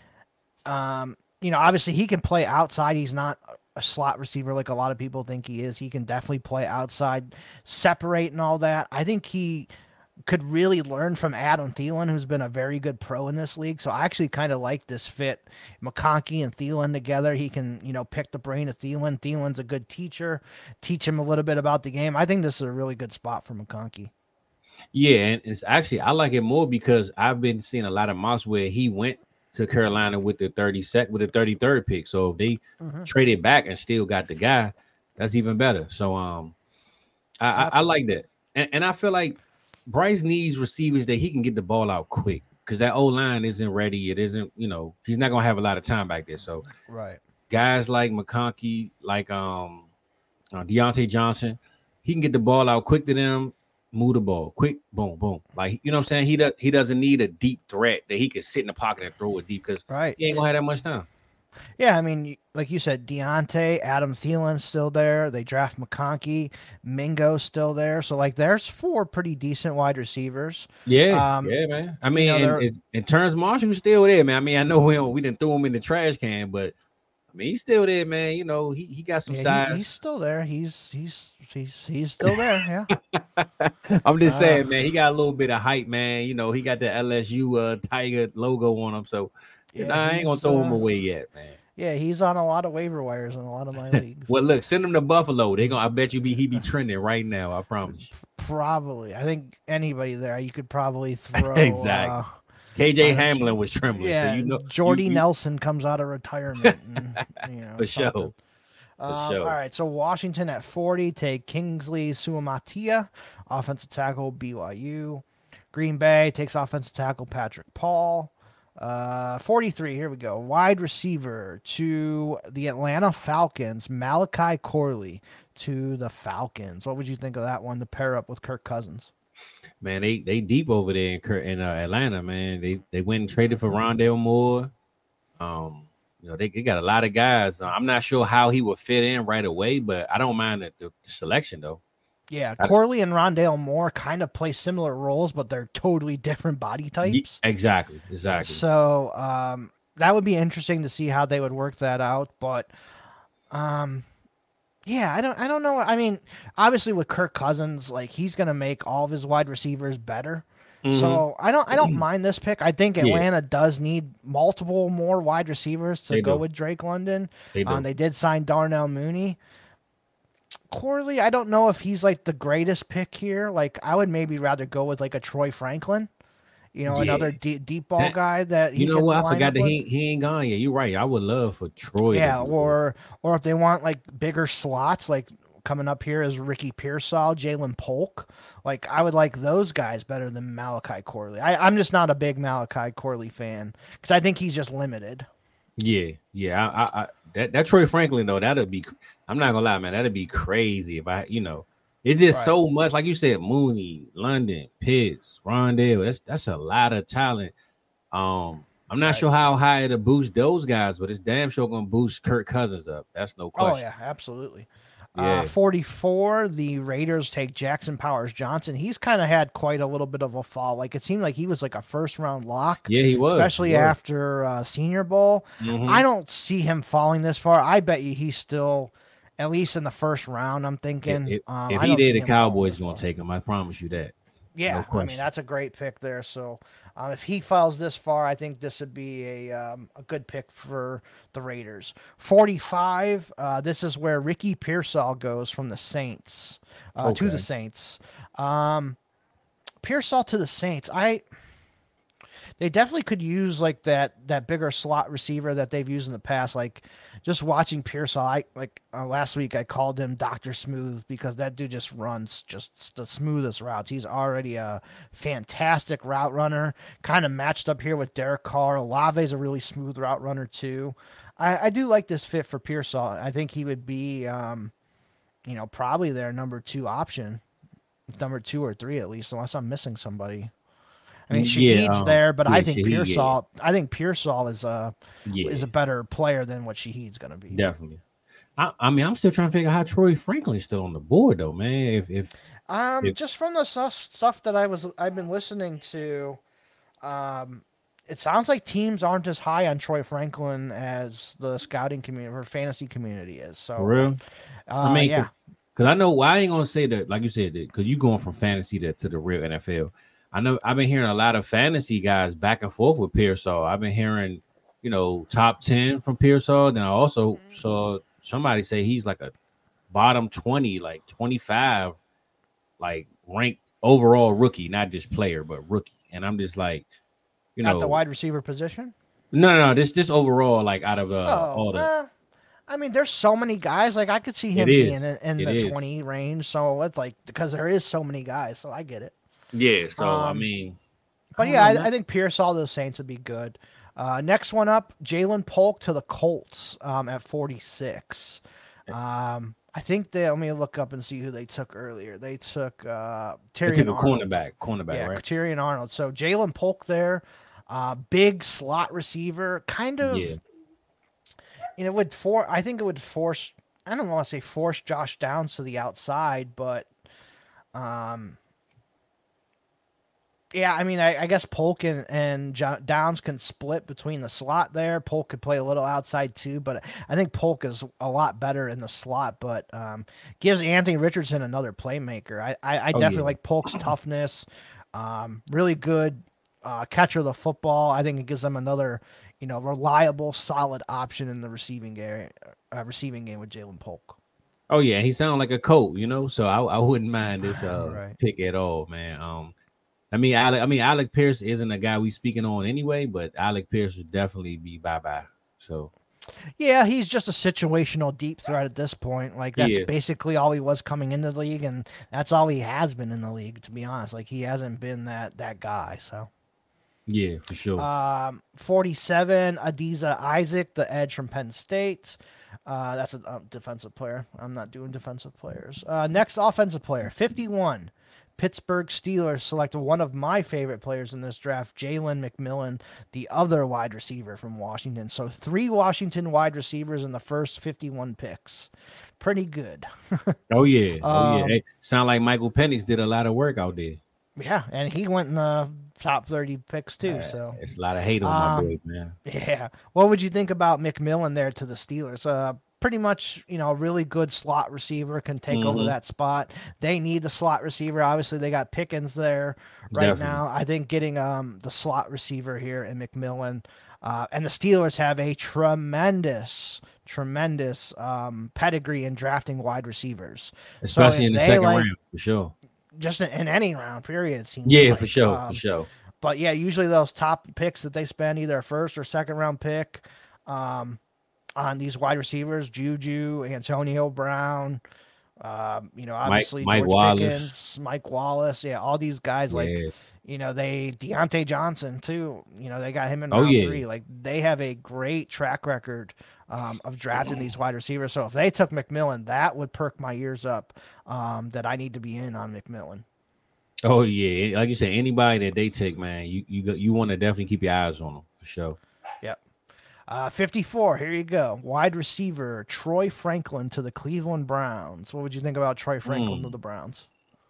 um, you know, obviously he can play outside. He's not a slot receiver like a lot of people think he is. He can definitely play outside, separate and all that. I think he could really learn from Adam Thielen, who's been a very good pro in this league. So I actually kind of like this fit. McConkey and Thielen together. He can, you know, pick the brain of Thielen. Thielen's a good teacher. Teach him a little bit about the game. I think this is a really good spot for McConkey. Yeah, and it's actually, I like it more because I've been seeing a lot of mocks where he went to Carolina with the thirty sec with the thirty-third pick. So if they mm-hmm. traded back and still got the guy, that's even better. So um, I, I, I like that. And, and I feel like Bryce needs receivers that he can get the ball out quick because that old line isn't ready. It isn't, you know, he's not gonna have a lot of time back there. So, right, guys like McConkey, like um, uh, Deontay Johnson, he can get the ball out quick to them, move the ball quick, boom, boom. Like you know what I'm saying? He does. He doesn't need a deep threat that he can sit in the pocket and throw it deep because right. he ain't gonna have that much time. Yeah, I mean, like you said, Deontay, Adam Thielen's still there. They draft McConkey, Mingo's still there. So, like, there's four pretty decent wide receivers. Yeah, um, yeah, man. I mean, you know, in, in terms of Marshall's still there, man. I mean, I know we we didn't throw him in the trash can, but I mean, he's still there, man. You know, he, he got some yeah, size. He, he's still there. He's he's he's he's still there. Yeah. I'm just uh, saying, man. He got a little bit of hype, man. You know, he got the L S U uh, Tiger logo on him, so. Yeah, nah, I ain't gonna throw uh, him away yet, man. Yeah, he's on a lot of waiver wires in a lot of my leagues. Well, look, send him to Buffalo. They gonna. I bet you be he be trending right now. I promise. Probably. I think anybody there you could probably throw. Exactly. Uh, K J Hamlin was trembling. Yeah, so you know, Jordy you, you... Nelson comes out of retirement. And, you know, For sure. For um, sure. All right, so Washington at forty take Kingsley Suamatia, offensive tackle B Y U. Green Bay takes offensive tackle Patrick Paul. Uh, forty-three, here we go. Wide receiver to the Atlanta Falcons, Malachi Corley to the Falcons. What would you think of that one to pair up with Kirk Cousins? Man, they they deep over there in in uh, Atlanta, man. They they went and traded for Rondale Moore. Um, you know, they, they got a lot of guys. Uh, I'm not sure how he would fit in right away, but I don't mind the, the selection though. Yeah, Corley and Rondale Moore kind of play similar roles, but they're totally different body types. Exactly, exactly. So um, that would be interesting to see how they would work that out. But um, yeah, I don't, I don't know. I mean, obviously with Kirk Cousins, like he's gonna make all of his wide receivers better. Mm-hmm. So I don't, I don't mind this pick. I think Atlanta yeah. does need multiple more wide receivers to they go do. with Drake London. They, um, they did sign Darnell Mooney. Corley, I don't know if he's like the greatest pick here. Like I would maybe rather go with like a Troy Franklin, you know, yeah. another deep, deep ball that, guy that he you know what I forgot that he he ain't gone yet. You're right. I would love for Troy. Yeah, or or if they want like bigger slots, like coming up here is Ricky Pearsall, Jalen Polk. Like I would like those guys better than Malachi Corley. I, I'm just not a big Malachi Corley fan because I think he's just limited. Yeah, yeah. I, I, I that that Troy Franklin though, that'd be. I'm not gonna lie, man. That'd be crazy if I, you know, it's just right. so much. Like you said, Mooney, London, Pitts, Rondale. That's that's a lot of talent. Um, I'm not right. sure how high it'll boost those guys, but it's damn sure gonna boost Kirk Cousins up. That's no question. Oh yeah, absolutely. Yeah. Uh, forty-four, the Raiders take Jackson Powers Johnson. He's kind of had quite a little bit of a fall. Like it seemed like he was like a first round lock. Yeah, he was. Especially he was. after uh, Senior Bowl. Mm-hmm. I don't see him falling this far. I bet you he's still at least in the first round. I'm thinking. If, um, if he did, the Cowboys gonna take him. I promise you that. Yeah, no I mean that's a great pick there. So uh, if he falls this far, I think this would be a um, a good pick for the Raiders. forty-five. Uh, this is where Ricky Pearsall goes from the Saints uh, okay. to the Saints. Um, Pearsall to the Saints. I. They definitely could use like that that bigger slot receiver that they've used in the past. Like just watching Pearsall, I like uh, last week I called him Doctor Smooth because that dude just runs just the smoothest routes. He's already a fantastic route runner, kind of matched up here with Derek Carr. Olave's a really smooth route runner too. I, I do like this fit for Pearsall. I think he would be, um, you know, probably their number two option, number two or three at least, unless I'm missing somebody. I mean, Shaheed's yeah, um, yeah, but I think Shaheed, Pearsall. Yeah. I think Pearsall is a yeah. is a better player than what Shaheed's going to be. Definitely. I, I mean, I'm still trying to figure out how Troy Franklin's still on the board, though, man. If if um, if, just from the stuff stuff that I was I've been listening to, um, it sounds like teams aren't as high on Troy Franklin as the scouting community or fantasy community is. So, for real, uh, I mean, yeah, because I know well, I ain't gonna say that, like you said, because you going from fantasy to, to the real N F L. I know I've been hearing a lot of fantasy guys back and forth with Pearsall. I've been hearing, you know, top ten from Pearsall. Then I also saw somebody say he's like a bottom twenty, like twenty-five, like ranked overall rookie, not just player, but rookie. And I'm just like, you know, at the wide receiver position. No, no, no. This this overall, like out of uh, oh, all the. Uh, I mean, there's so many guys. Like I could see him being in, in the is. twenty range. So it's like because there is so many guys. So I get it. Yeah, so um, I mean, but I yeah, I, I think Pearsall to the Saints would be good. Uh, next one up, Jalen Polk to the Colts um, at forty-six. Um, I think they. Let me look up and see who they took earlier. They took uh, Terry. They took a cornerback, cornerback, yeah, right? Terrion Arnold. So Jalen Polk there, uh, big slot receiver, kind of. Yeah. You know, would for I think it would force. I don't want to say force Josh Downs to the outside, but. Um, Yeah, I mean, I, I guess Polk and, and John, Downs can split between the slot there. Polk could play a little outside too, but I think Polk is a lot better in the slot, but um, gives Anthony Richardson another playmaker. I, I, I oh, definitely yeah. like Polk's toughness, um, really good uh, catcher of the football. I think it gives them another, you know, reliable, solid option in the receiving game, uh, receiving game with Jalen Polk. Oh yeah, he sounds like a Colt, you know, so I, I wouldn't mind this uh, right. pick at all, man. Um. I mean, Alec. I mean, Alec Pierce isn't a guy we speaking on anyway, but Alec Pierce would definitely be bye bye. So, yeah, he's just a situational deep threat at this point. Like that's basically all he was coming into the league, and that's all he has been in the league. To be honest, like he hasn't been that that guy. So, yeah, for sure. Um, forty-seven, Adiza Isaac, the edge from Penn State. Uh, that's a, a defensive player. I'm not doing defensive players. Uh, next offensive player, fifty-one. Pittsburgh Steelers selected one of my favorite players in this draft, Jalen McMillan, the other wide receiver from Washington. So three Washington wide receivers in the first fifty-one picks. Pretty good. oh, yeah. Oh, um, yeah. Hey, sound like Michael Penix did a lot of work out there. Yeah, and he went in the top thirty picks too. Uh, so it's a lot of hate on um, my boy, man. Yeah. What would you think about McMillan there to the Steelers? Uh, pretty much, you know, a really good slot receiver, can take mm-hmm. over that spot. They need the slot receiver. Obviously, they got Pickens there right Definitely. now. I think getting um the slot receiver here in McMillan, uh, and the Steelers have a tremendous, tremendous um pedigree in drafting wide receivers, especially so in the second like, round for sure. Just in any round, period. It seems yeah, like. for sure, um, for sure. But yeah, usually those top picks that they spend, either a first or second round pick, um, on these wide receivers, Juju, Antonio Brown, um, you know, obviously Mike, George Mike Wallace. Pickens, Mike Wallace, yeah, all these guys, like, yeah. you know, they Deontay Johnson too. You know, they got him in oh, round yeah. three. Like, they have a great track record um, of drafting these wide receivers. So if they took McMillan, that would perk my ears up. Um, that I need to be in on McMillan. Oh yeah, like you said, anybody that they take, man, you you you want to definitely keep your eyes on them for sure. Yep. Uh, fifty-four. Here you go. Wide receiver Troy Franklin to the Cleveland Browns. What would you think about Troy Franklin mm. to the Browns?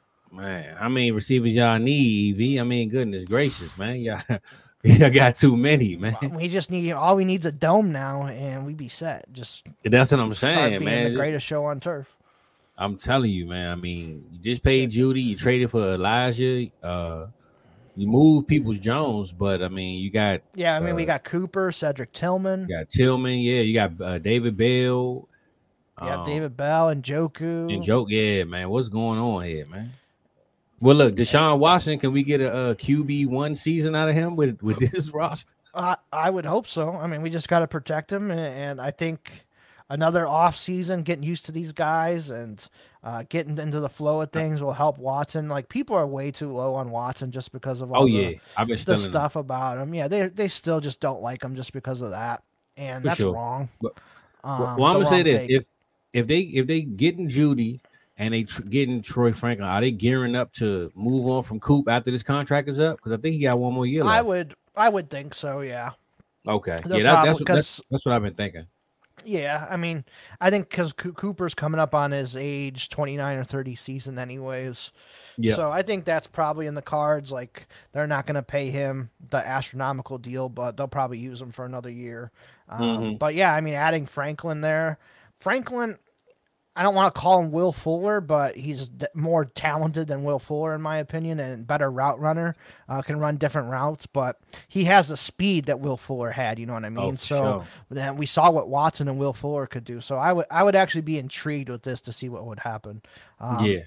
Man, how many receivers y'all need, E V? I mean, goodness gracious, man, y'all, y'all got too many, man. We just need all we need is a dome now, and we be set. Just that's what I'm saying, start being man. The greatest show on turf. I'm telling you, man. I mean, you just paid Judy, you traded for Elijah, uh, you moved Peoples Jones, but I mean, you got yeah. I mean, uh, we got Cooper, Cedric Tillman, you got Tillman, yeah. You got uh, David Bell, yeah, um, David Bell and Njoku and Joke, yeah, man. What's going on here, man? Well, look, Deshaun Watson, can we get a, a Q B one season out of him with with this roster? Uh, I would hope so. I mean, we just got to protect him, and, and I think. Another off season, getting used to these guys and uh, getting into the flow of things will help Watson. Like, people are way too low on Watson just because of all oh, the, yeah. I've been the stuff about him. Yeah, they they still just don't like him just because of that, and For that's sure. wrong. But, um, well, I'm gonna say this: take. if if they if they getting Judy and they tr- getting Troy Franklin, are they gearing up to move on from Coop after this contract is up? Because I think he got one more year left. I would I would think so. Yeah. Okay. They're yeah, that, that's, what, that's that's what I've been thinking. Yeah, I mean, I think because C- Cooper's coming up on his age twenty-nine or thirty season anyways. Yeah. So I think that's probably in the cards. Like, they're not going to pay him the astronomical deal, but they'll probably use him for another year. Um, mm-hmm. But yeah, I mean, adding Franklin there. Franklin, I don't want to call him Will Fuller, but he's d- more talented than Will Fuller, in my opinion, and better route runner. Uh, can run different routes, but he has the speed that Will Fuller had. You know what I mean? Oh, so sure. Then we saw what Watson and Will Fuller could do. So I would, I would actually be intrigued with this to see what would happen. Um, yeah.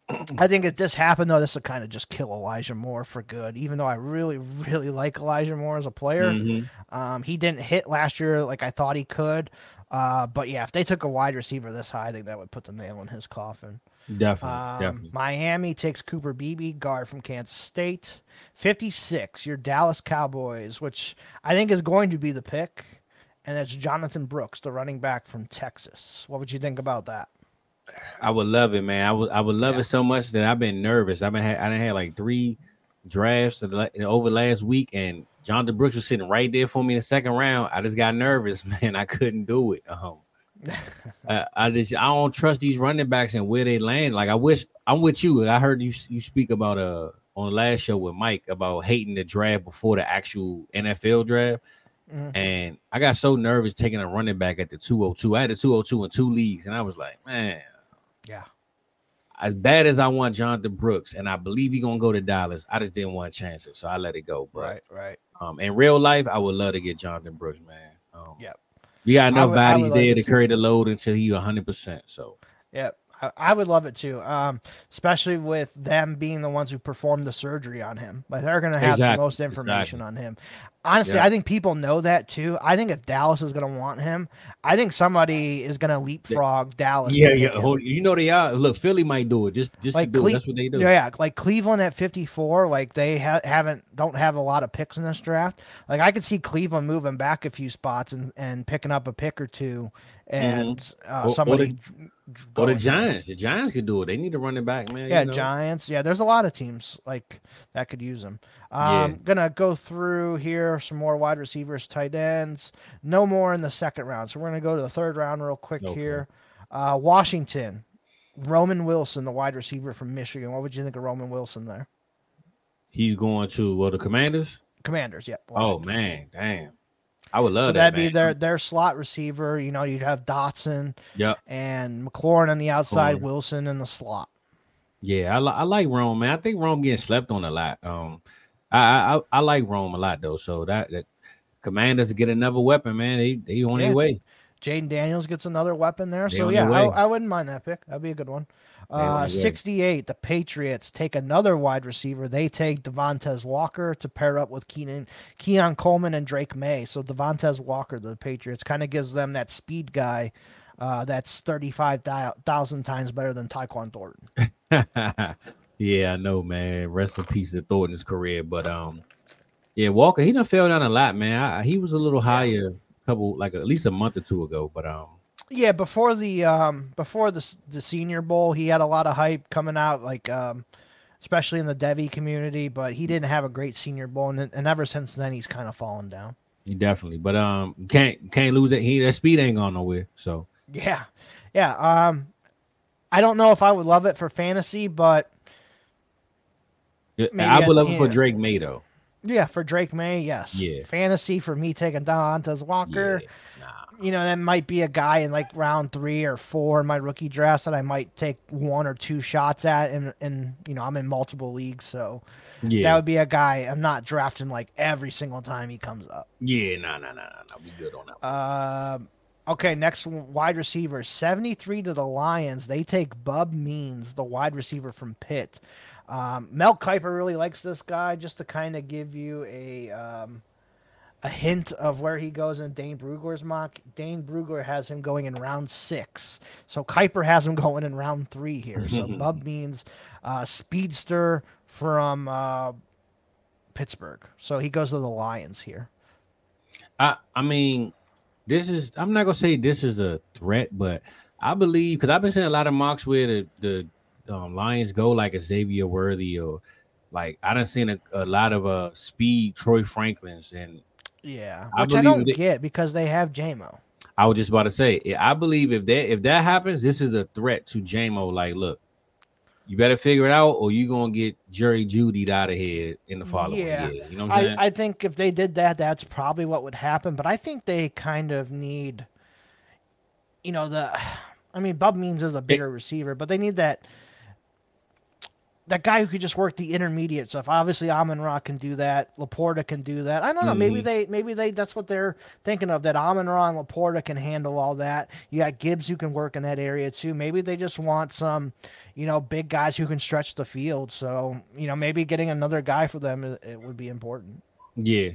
I think if this happened, though, this would kind of just kill Elijah Moore for good. Even though I really, really like Elijah Moore as a player, mm-hmm. um, he didn't hit last year like I thought he could. Uh, but yeah, if they took a wide receiver this high, I think that would put the nail in his coffin. Definitely, um, definitely. Miami takes Cooper Beebe, guard from Kansas State. fifty-six, your Dallas Cowboys, which I think is going to be the pick, and it's Jonathan Brooks, the running back from Texas. What would you think about that? I would love it, man. I would, I would love yeah. it so much that I've been nervous. I've been, had, I done had like three drafts over last week, and Jonathan Brooks was sitting right there for me in the second round. I just got nervous, man. I couldn't do it. Um, uh, I just I don't trust these running backs and where they land. Like, I wish I'm with you. I heard you you speak about uh on the last show with Mike about hating the draft before the actual N F L draft, mm-hmm. and I got so nervous taking a running back at the two oh two. I had the two oh two in two leagues, and I was like, man, yeah. As bad as I want Jonathan Brooks, and I believe he's gonna go to Dallas, I just didn't want to chance it, so I let it go. But, right, right. Um, in real life, I would love to get Jonathan Brooks, man. Um, yep. You got enough would, bodies there like to carry the load until he's one hundred percent. So, yep. I, I would love it too, um, especially with them being the ones who performed the surgery on him. Like, they're going to have exactly. the most information exactly. on him. Honestly, yeah. I think people know that too. I think if Dallas is going to want him, I think somebody is going to leapfrog Dallas. Yeah, yeah. Hold, you know they are. Look, Philly might do it just just like to do Cle- it. That's what they do. Yeah, yeah, like Cleveland at fifty-four. Like they ha- haven't don't have a lot of picks in this draft. Like I could see Cleveland moving back a few spots and, and picking up a pick or two, and mm-hmm. uh, or, somebody. Or the, or the Giants. The Giants could do it. They need to run it back, man. Yeah, you know? Giants. Yeah, there's a lot of teams like that could use them. Um, yeah. Gonna go through here some more wide receivers, tight ends. No more in the second round, so we're gonna go to the third round real quick okay. here. Uh, Washington, Roman Wilson, the wide receiver from Michigan. What would you think of Roman Wilson there? He's going to well the Commanders. Commanders, yeah. Washington. Oh man, damn. I would love so that. that'd man. be their their slot receiver. You know, you'd have Dotson, yep, and McLaurin on the outside, McLaurin. Wilson in the slot. Yeah, I, li- I like Rome, man. I think Rome getting slept on a lot. Um, I I, I like Rome a lot though. So that, that Commanders get another weapon, man. They they on yeah. their way. Jaden Daniels gets another weapon there. They so yeah, I, I wouldn't mind that pick. That'd be a good one. Uh, sixty-eight, the Patriots take another wide receiver. They take Devontae Walker to pair up with Keenan, Keon Coleman and Drake May. So Devontae Walker, the Patriots, kind of gives them that speed guy uh, that's thirty-five thousand times better than Tyquan Thornton. Yeah, I know, man. Rest in peace to Thornton's career. But, um, yeah, Walker, he done fell down a lot, man. I, he was a little higher yeah. a couple, like at least a month or two ago. But, um, yeah, before the um before the the Senior Bowl, he had a lot of hype coming out, like um, especially in the Devy community. But he didn't have a great Senior Bowl, and, and ever since then, he's kind of fallen down. He definitely, but um, can't can't lose it. He that speed ain't gone nowhere. So yeah, yeah. Um, I don't know if I would love it for fantasy, but yeah, I would love it for Drake May though. Yeah, for Drake May, yes. Yeah. Fantasy for me taking Devontae Walker. Yeah, nah. You know, that might be a guy in like round three or four in my rookie draft that I might take one or two shots at, and and you know I'm in multiple leagues, so yeah. that would be a guy I'm not drafting like every single time he comes up. Yeah, no, no, no, no, no, we good on that one. Uh, okay, next wide receiver, seventy-three to the Lions. They take Bub Means, the wide receiver from Pitt. Um, Mel Kiper really likes this guy, just to kind of give you a um, a hint of where he goes in Dane Brugler's mock. Dane Brugler has him going in round six, so Kiper has him going in round three here. So Bub Means, uh, speedster from uh, Pittsburgh, so he goes to the Lions here. I I mean, this is I'm not gonna say this is a threat, but I believe because I've been seeing a lot of mocks where the the Um, Lions go like a Xavier Worthy, or like I done seen a, a lot of uh speed Troy Franklins, and yeah, which I, I don't they, get because they have J-Mo. I was just about to say, I believe if that if that happens, this is a threat to J-Mo. Like, look, you better figure it out, or you gonna get Jerry Jeudy'd out of here in the following yeah. year. You know what I'm saying? I, I think if they did that, that's probably what would happen. But I think they kind of need, you know, the. I mean, Bub Means is a bigger it, receiver, but they need that. That guy who could just work the intermediate stuff. Obviously, Amon-Ra can do that. Laporta can do that. I don't know. Mm-hmm. Maybe they, maybe they. That's what they're thinking of. That Amon-Ra and Laporta can handle all that. You got Gibbs who can work in that area too. Maybe they just want some, you know, big guys who can stretch the field. So you know, maybe getting another guy for them it would be important. Yeah.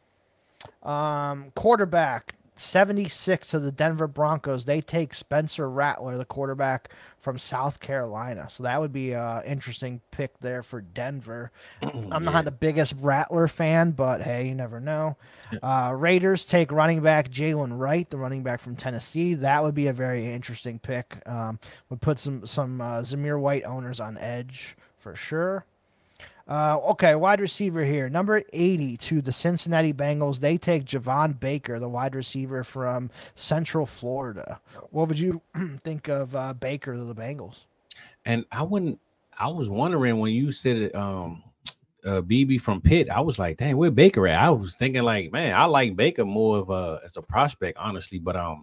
Um, quarterback. seventy-six to the Denver Broncos. They take Spencer Rattler, the quarterback from South Carolina. So that would be an interesting pick there for Denver. I'm yeah. not the biggest Rattler fan, but hey, you never know. Uh, Raiders take running back Jalen Wright, the running back from Tennessee. That would be a very interesting pick. Um, would put some, some uh, Zamir White owners on edge for sure. Uh, okay, wide receiver here. Number eighty to the Cincinnati Bengals. They take Javon Baker, the wide receiver from Central Florida. What would you think of uh, Baker to the Bengals? And I wouldn't. I was wondering when you said it, um, uh, B B from Pitt. I was like, dang, where Baker at? I was thinking like, man, I like Baker more of a as a prospect, honestly. But um,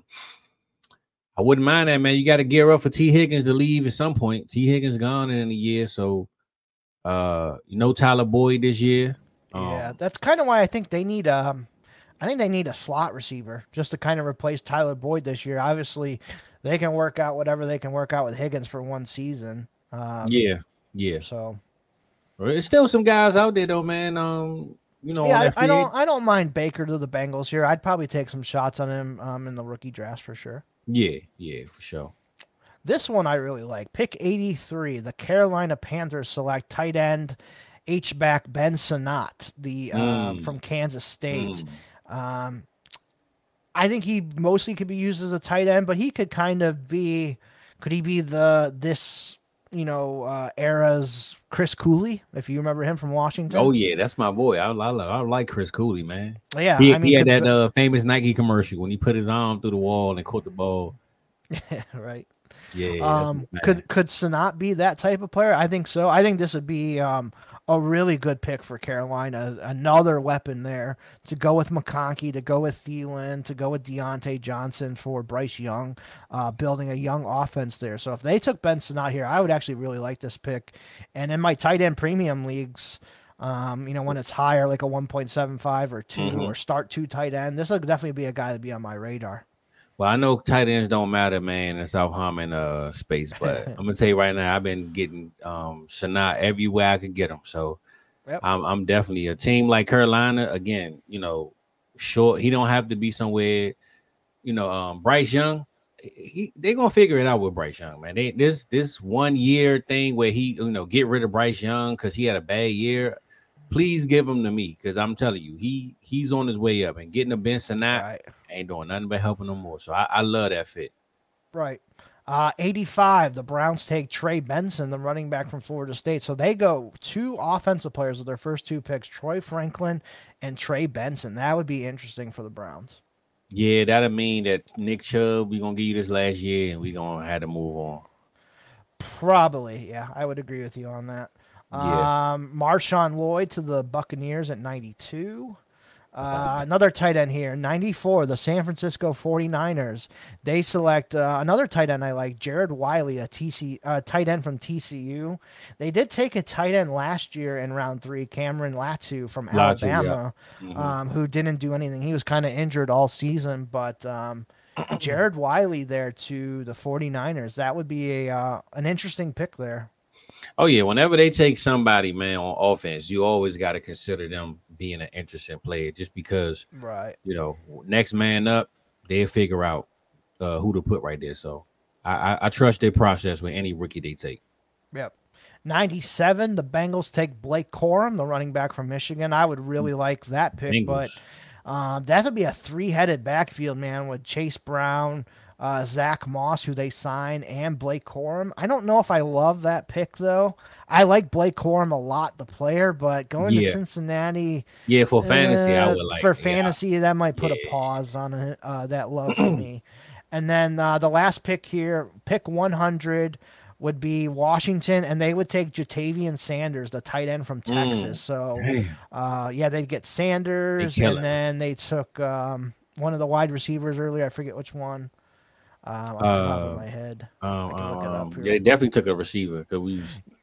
I wouldn't mind that, man. You got to gear up for T Higgins to leave at some point. T Higgins gone in a year, so. Uh, you know Tyler Boyd this year. Yeah, um, that's kind of why I think they need um, I think they need a slot receiver just to kind of replace Tyler Boyd this year. Obviously, they can work out whatever they can work out with Higgins for one season. Um, yeah, yeah. So there's still some guys out there though, man. Um, You know, yeah, I, I don't, I don't mind Baker to the Bengals here. I'd probably take some shots on him um, in the rookie drafts for sure. Yeah, yeah, for sure. This one I really like. Pick eighty-three. The Carolina Panthers select tight end H-back Ben Sinnott, the uh, mm. from Kansas State. Mm. Um, I think he mostly could be used as a tight end, but he could kind of be. Could he be the this you know uh, era's Chris Cooley, if you remember him from Washington? Oh yeah, that's my boy. I I, I like Chris Cooley, man. Yeah, he, I mean, he had that uh, famous Nike commercial when he put his arm through the wall and caught the ball. Right. Yeah. Um, could could Sinnott be that type of player? I think so. I think this would be um, a really good pick for Carolina. Another weapon there to go with McConkey, to go with Thielen, to go with Deontay Johnson for Bryce Young, uh, building a young offense there. So if they took Ben Sinnott here, I would actually really like this pick. And in my tight end premium leagues, um, you know, when it's higher, like a one point seven five or two mm-hmm. or start two tight end, this would definitely be a guy to be on my radar. Well, I know tight ends don't matter, man, in South Harmon uh, space, but I'm gonna tell you right now, I've been getting um, Sinnott everywhere I could get him. So yep. I'm, I'm definitely a team like Carolina. Again, you know, short. He don't have to be somewhere. You know, um, Bryce Young. He, they gonna figure it out with Bryce Young, man. They, this this one year thing where he, you know, get rid of Bryce Young because he had a bad year. Please give him to me because I'm telling you, he he's on his way up and getting a Ben Sinnott right. ain't doing nothing but helping him more. So I, I love that fit. Right. Uh, eighty-five, the Browns take Trey Benson, the running back from Florida State. So they go two offensive players with their first two picks, Troy Franklin and Trey Benson. That would be interesting for the Browns. Yeah, that'll mean that Nick Chubb, we're going to give you this last year and we're going to have to move on. Probably, yeah. I would agree with you on that. Yeah. Um, Marshawn Lloyd to the Buccaneers at ninety-two. Uh, another tight end here, ninety-four, the San Francisco forty-niners. They select uh, another tight end I like, Jared Wiley, a T C, uh, tight end from T C U. They did take a tight end last year in round three, Cameron Latu from Latu, Alabama, yeah. mm-hmm. um, who didn't do anything. He was kind of injured all season, but um, Jared Wiley there to the forty-niners. That would be a uh, an interesting pick there. Oh, yeah. Whenever they take somebody, man, on offense, you always got to consider them being an interesting player just because, right? You know, next man up, they'll figure out uh, who to put right there. So I, I, I trust their process with any rookie they take. Yep. ninety-seven, the Bengals take Blake Corum, the running back from Michigan. I would really like that pick, Bengals. but um, that would be a three-headed backfield, man, with Chase Brown, Uh, Zach Moss, who they sign, and Blake Corum. I don't know if I love that pick, though. I like Blake Corum a lot, the player, but going yeah. to Cincinnati. Yeah, for fantasy, uh, I would like For fantasy, yeah. that might put yeah. a pause on it, uh, that love for me. And then uh, the last pick here, pick one hundred, would be Washington, and they would take Jatavian Sanders, the tight end from Texas. Mm. So, uh, yeah, they'd get Sanders, and it. then they took um, one of the wide receivers earlier. I forget which one. Um, off the top of my head, um, I can look it up here. Yeah, they definitely took a receiver because we.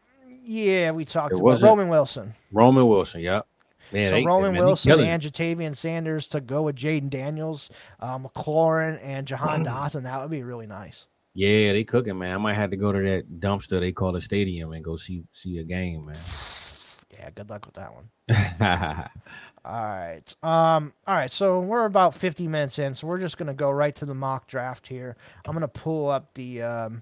Yeah, we talked about Roman Wilson. Roman Wilson, yep. Man, so they, Roman man, Wilson and Jatavian Sanders to go with Jaden Daniels, uh, McLaurin, and Jahan Dotson. That would be really nice. Yeah, they cooking, man. I might have to go to that dumpster they call a stadium and go see see a game, man. Yeah, good luck with that one. All right. Um, all right. So we're about fifty minutes in, so we're just going to go right to the mock draft here. I'm going to pull up the um,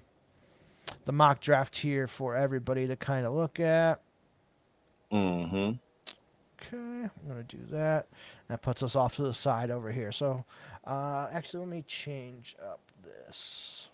the mock draft here for everybody to kind of look at. Mm-hmm. Okay. I'm going to do that. That puts us off to the side over here. So uh, actually, let me change up this.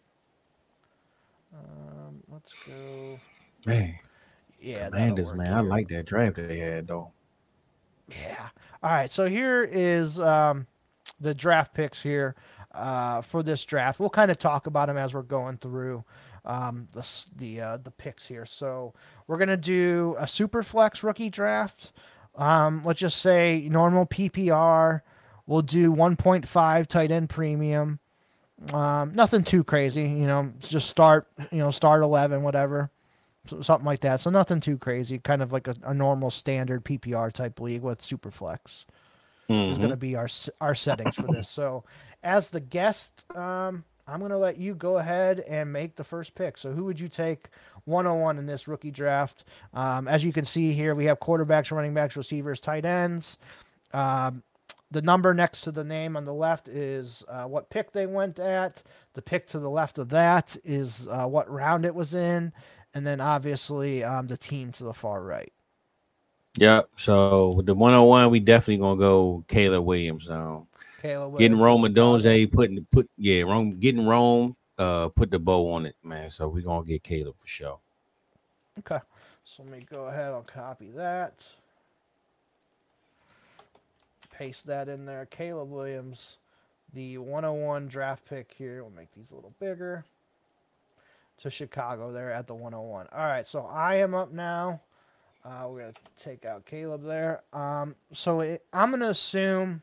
Um, let's go. Man. Yeah, Commanders, man. Here. I like that draft they had, though. Yeah. All right. So here is um, the draft picks here uh, for this draft. We'll kind of talk about them as we're going through um, the the uh, the picks here. So we're gonna do a super flex rookie draft. Um, let's just say normal P P R. We'll do one point five tight end premium. Um, nothing too crazy, you know. Just start, you know, start eleven, whatever. Something like that. So nothing too crazy. Kind of like a, a normal standard P P R type league with Superflex. Mm-hmm. Is going to be our our settings for this. So as the guest, um, I'm going to let you go ahead and make the first pick. So who would you take one oh one in this rookie draft. Um, as you can see here, we have quarterbacks, running backs, receivers, tight ends. Um, the number next to the name on the left is uh, what pick they went at. The pick to the left of that is uh, what round it was in. And then obviously um, the team to the far right. Yep. So with the one oh one, we definitely gonna go Caleb Williams. Um, Caleb Williams getting Rome Odunze, putting put yeah, Rome getting Rome, uh, put the bow on it, man. So we're gonna get Caleb for sure. Okay. So let me go ahead. I'll copy that. Paste that in there. Caleb Williams, the one oh one draft pick here. We'll make these a little bigger. To Chicago there at the one oh one. All right, so I am up now. Uh, we're going to take out Caleb there. Um, so it, I'm going to assume,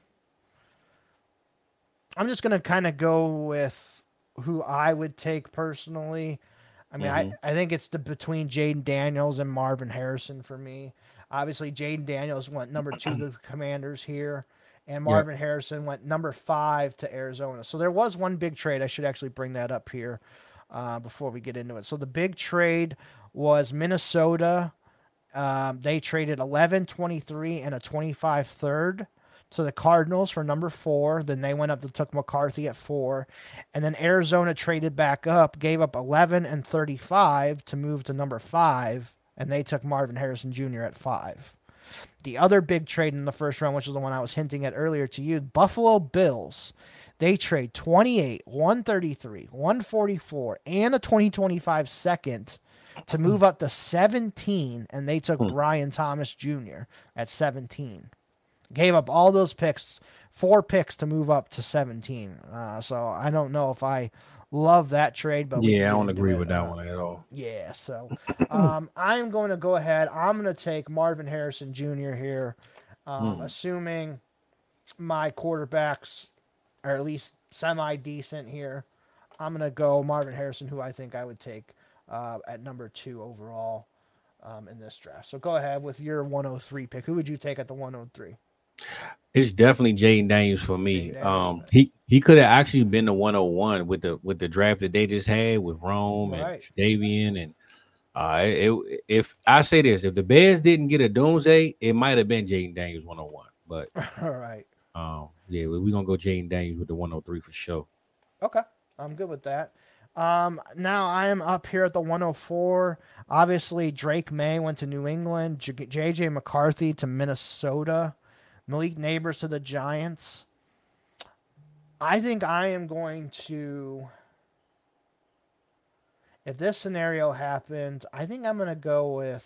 I'm just going to kind of go with who I would take personally. I mean, mm-hmm. I, I think it's the between Jaden Daniels and Marvin Harrison for me. Obviously, Jaden Daniels went number two to the Commanders here, and Marvin yep. Harrison went number five to Arizona. So there was one big trade. I should actually bring that up here uh, before we get into it. So the big trade was Minnesota. Um, they traded eleven, twenty-three, and a twenty-five third to the Cardinals for number four. Then they went up to took McCarthy at four. And then Arizona traded back up, gave up eleven and thirty-five to move to number five. And they took Marvin Harrison Junior at five. The other big trade in the first round, which is the one I was hinting at earlier to you, Buffalo Bills. They trade twenty-eight, one thirty-three, one forty-four, and a twenty twenty-five second to move up to seventeen, and they took Brian Thomas Junior at seventeen. Gave up all those picks, four picks to move up to seventeen. Uh, so I don't know if I love that trade, but yeah, I don't agree with that one at all. Yeah, so um, I'm going to go ahead. I'm going to take Marvin Harrison Junior here, um, hmm. assuming my quarterbacks are at least semi-decent here. I'm going to go Marvin Harrison, who I think I would take uh, at number two overall um, in this draft. So go ahead with your one oh three pick. Who would you take at the one oh three? It's definitely Jaden Daniels for me. Daniels, um, he he could have actually been the one oh one with the with the draft that they just had with Rome right. and Davian and uh, it, it, if I say this, if the Bears didn't get a Doomsday, it might have been Jaden Daniels one oh one. But all right, um, yeah, we're gonna go Jaden Daniels with the one oh three for sure. Okay, I'm good with that. Um, now I am up here at the one oh four. Obviously, Drake May went to New England. J J McCarthy to Minnesota. Malik Neighbors to the Giants. I think I am going to, if this scenario happened, I think I'm going to go with,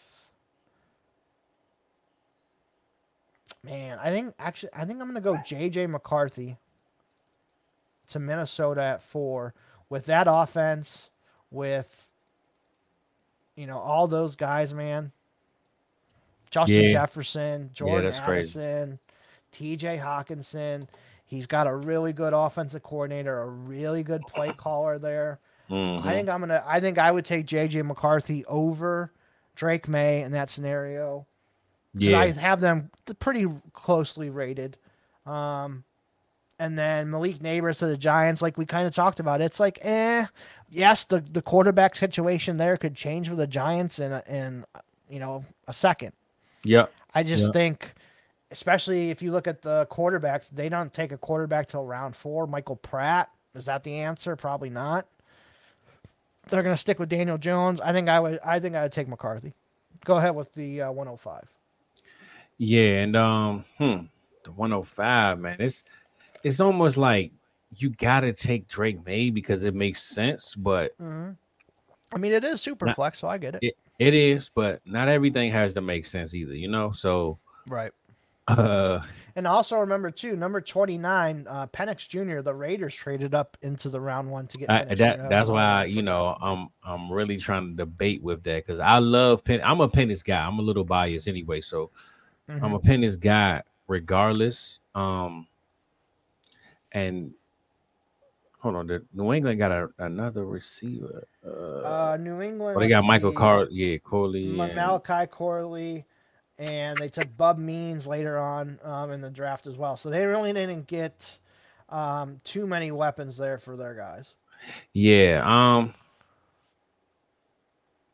man, I think actually, I think I'm going to go J J McCarthy to Minnesota at four with that offense, with, you know, all those guys, man. Justin yeah. Jefferson, Jordan yeah, Addison, T J Hawkinson. He's got a really good offensive coordinator, a really good play caller there. Mm-hmm. I think I'm gonna. I think I would take J J McCarthy over Drake May in that scenario. Yeah, I have them pretty closely rated. Um, and then Malik Neighbors to the Giants, like we kind of talked about. It's like, eh, yes, the the quarterback situation there could change for the Giants in in you know a second. Yeah. I just yeah. think, especially if you look at the quarterbacks, they don't take a quarterback till round four. Michael Pratt, is that the answer? Probably not. They're going to stick with Daniel Jones. I think I would I think I would take McCarthy. Go ahead with the uh, one oh five. Yeah, and um hmm, the one oh five, man. It's it's almost like you got to take Drake May because it makes sense, but mm-hmm. I mean, it is super not, flex, so I get it. it. It is, but not everything has to make sense either, you know? So, right. Uh, and also remember, too, number twenty-nine, uh, Penix Junior, the Raiders traded up into the round one to get I, that. That's why, I, you know, I'm I'm really trying to debate with that because I love Penix. I'm a Penix guy. I'm a little biased anyway, so mm-hmm. I'm a Penix guy regardless. Um, and hold on, the New England got a, another receiver. Uh, uh, New England. Well, they got Michael Car, yeah, Corley, M- and... Malachi Corley, and they took Bub Means later on um, in the draft as well. So they really didn't get um, too many weapons there for their guys. Yeah. Um.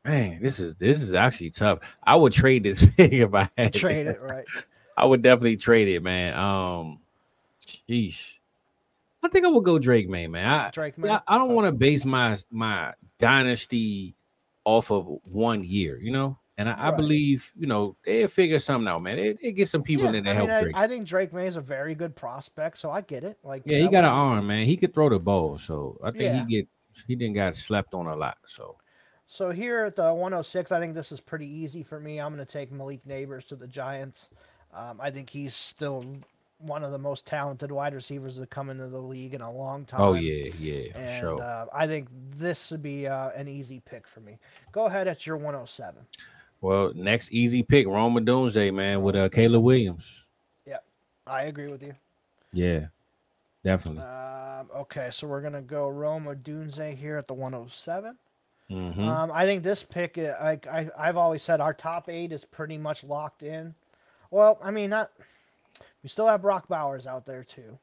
Man, this is this is actually tough. I would trade this pick if I had trade it. it, right? I would definitely trade it, man. Um, sheesh. I think I would go Drake May, man. I, Drake May. I, I don't want to base my my dynasty off of one year, you know. And I, right. I believe, you know, they'll figure something out, man. They, they get some people yeah, in there I help mean, Drake. I, I think Drake May is a very good prospect, so I get it. Like, yeah, he got an arm, man. He could throw the ball, so I think yeah. he get he didn't got slept on a lot. So, so here at the one oh six, I think this is pretty easy for me. I'm going to take Malik Neighbors to the Giants. Um, I think he's still one of the most talented wide receivers to come into the league in a long time. Oh yeah, yeah, for and sure. uh, I think this would be uh, an easy pick for me. Go ahead at your one oh seven. Well, next easy pick, Rome Odunze, man, with uh, Caleb Williams. Yeah, I agree with you. Yeah, definitely. Um, okay, so we're gonna go Rome Odunze here at the one oh seven. Mm-hmm. Um, I think this pick, I, I I've always said our top eight is pretty much locked in. Well, I mean, not. We still have Brock Bowers out there too.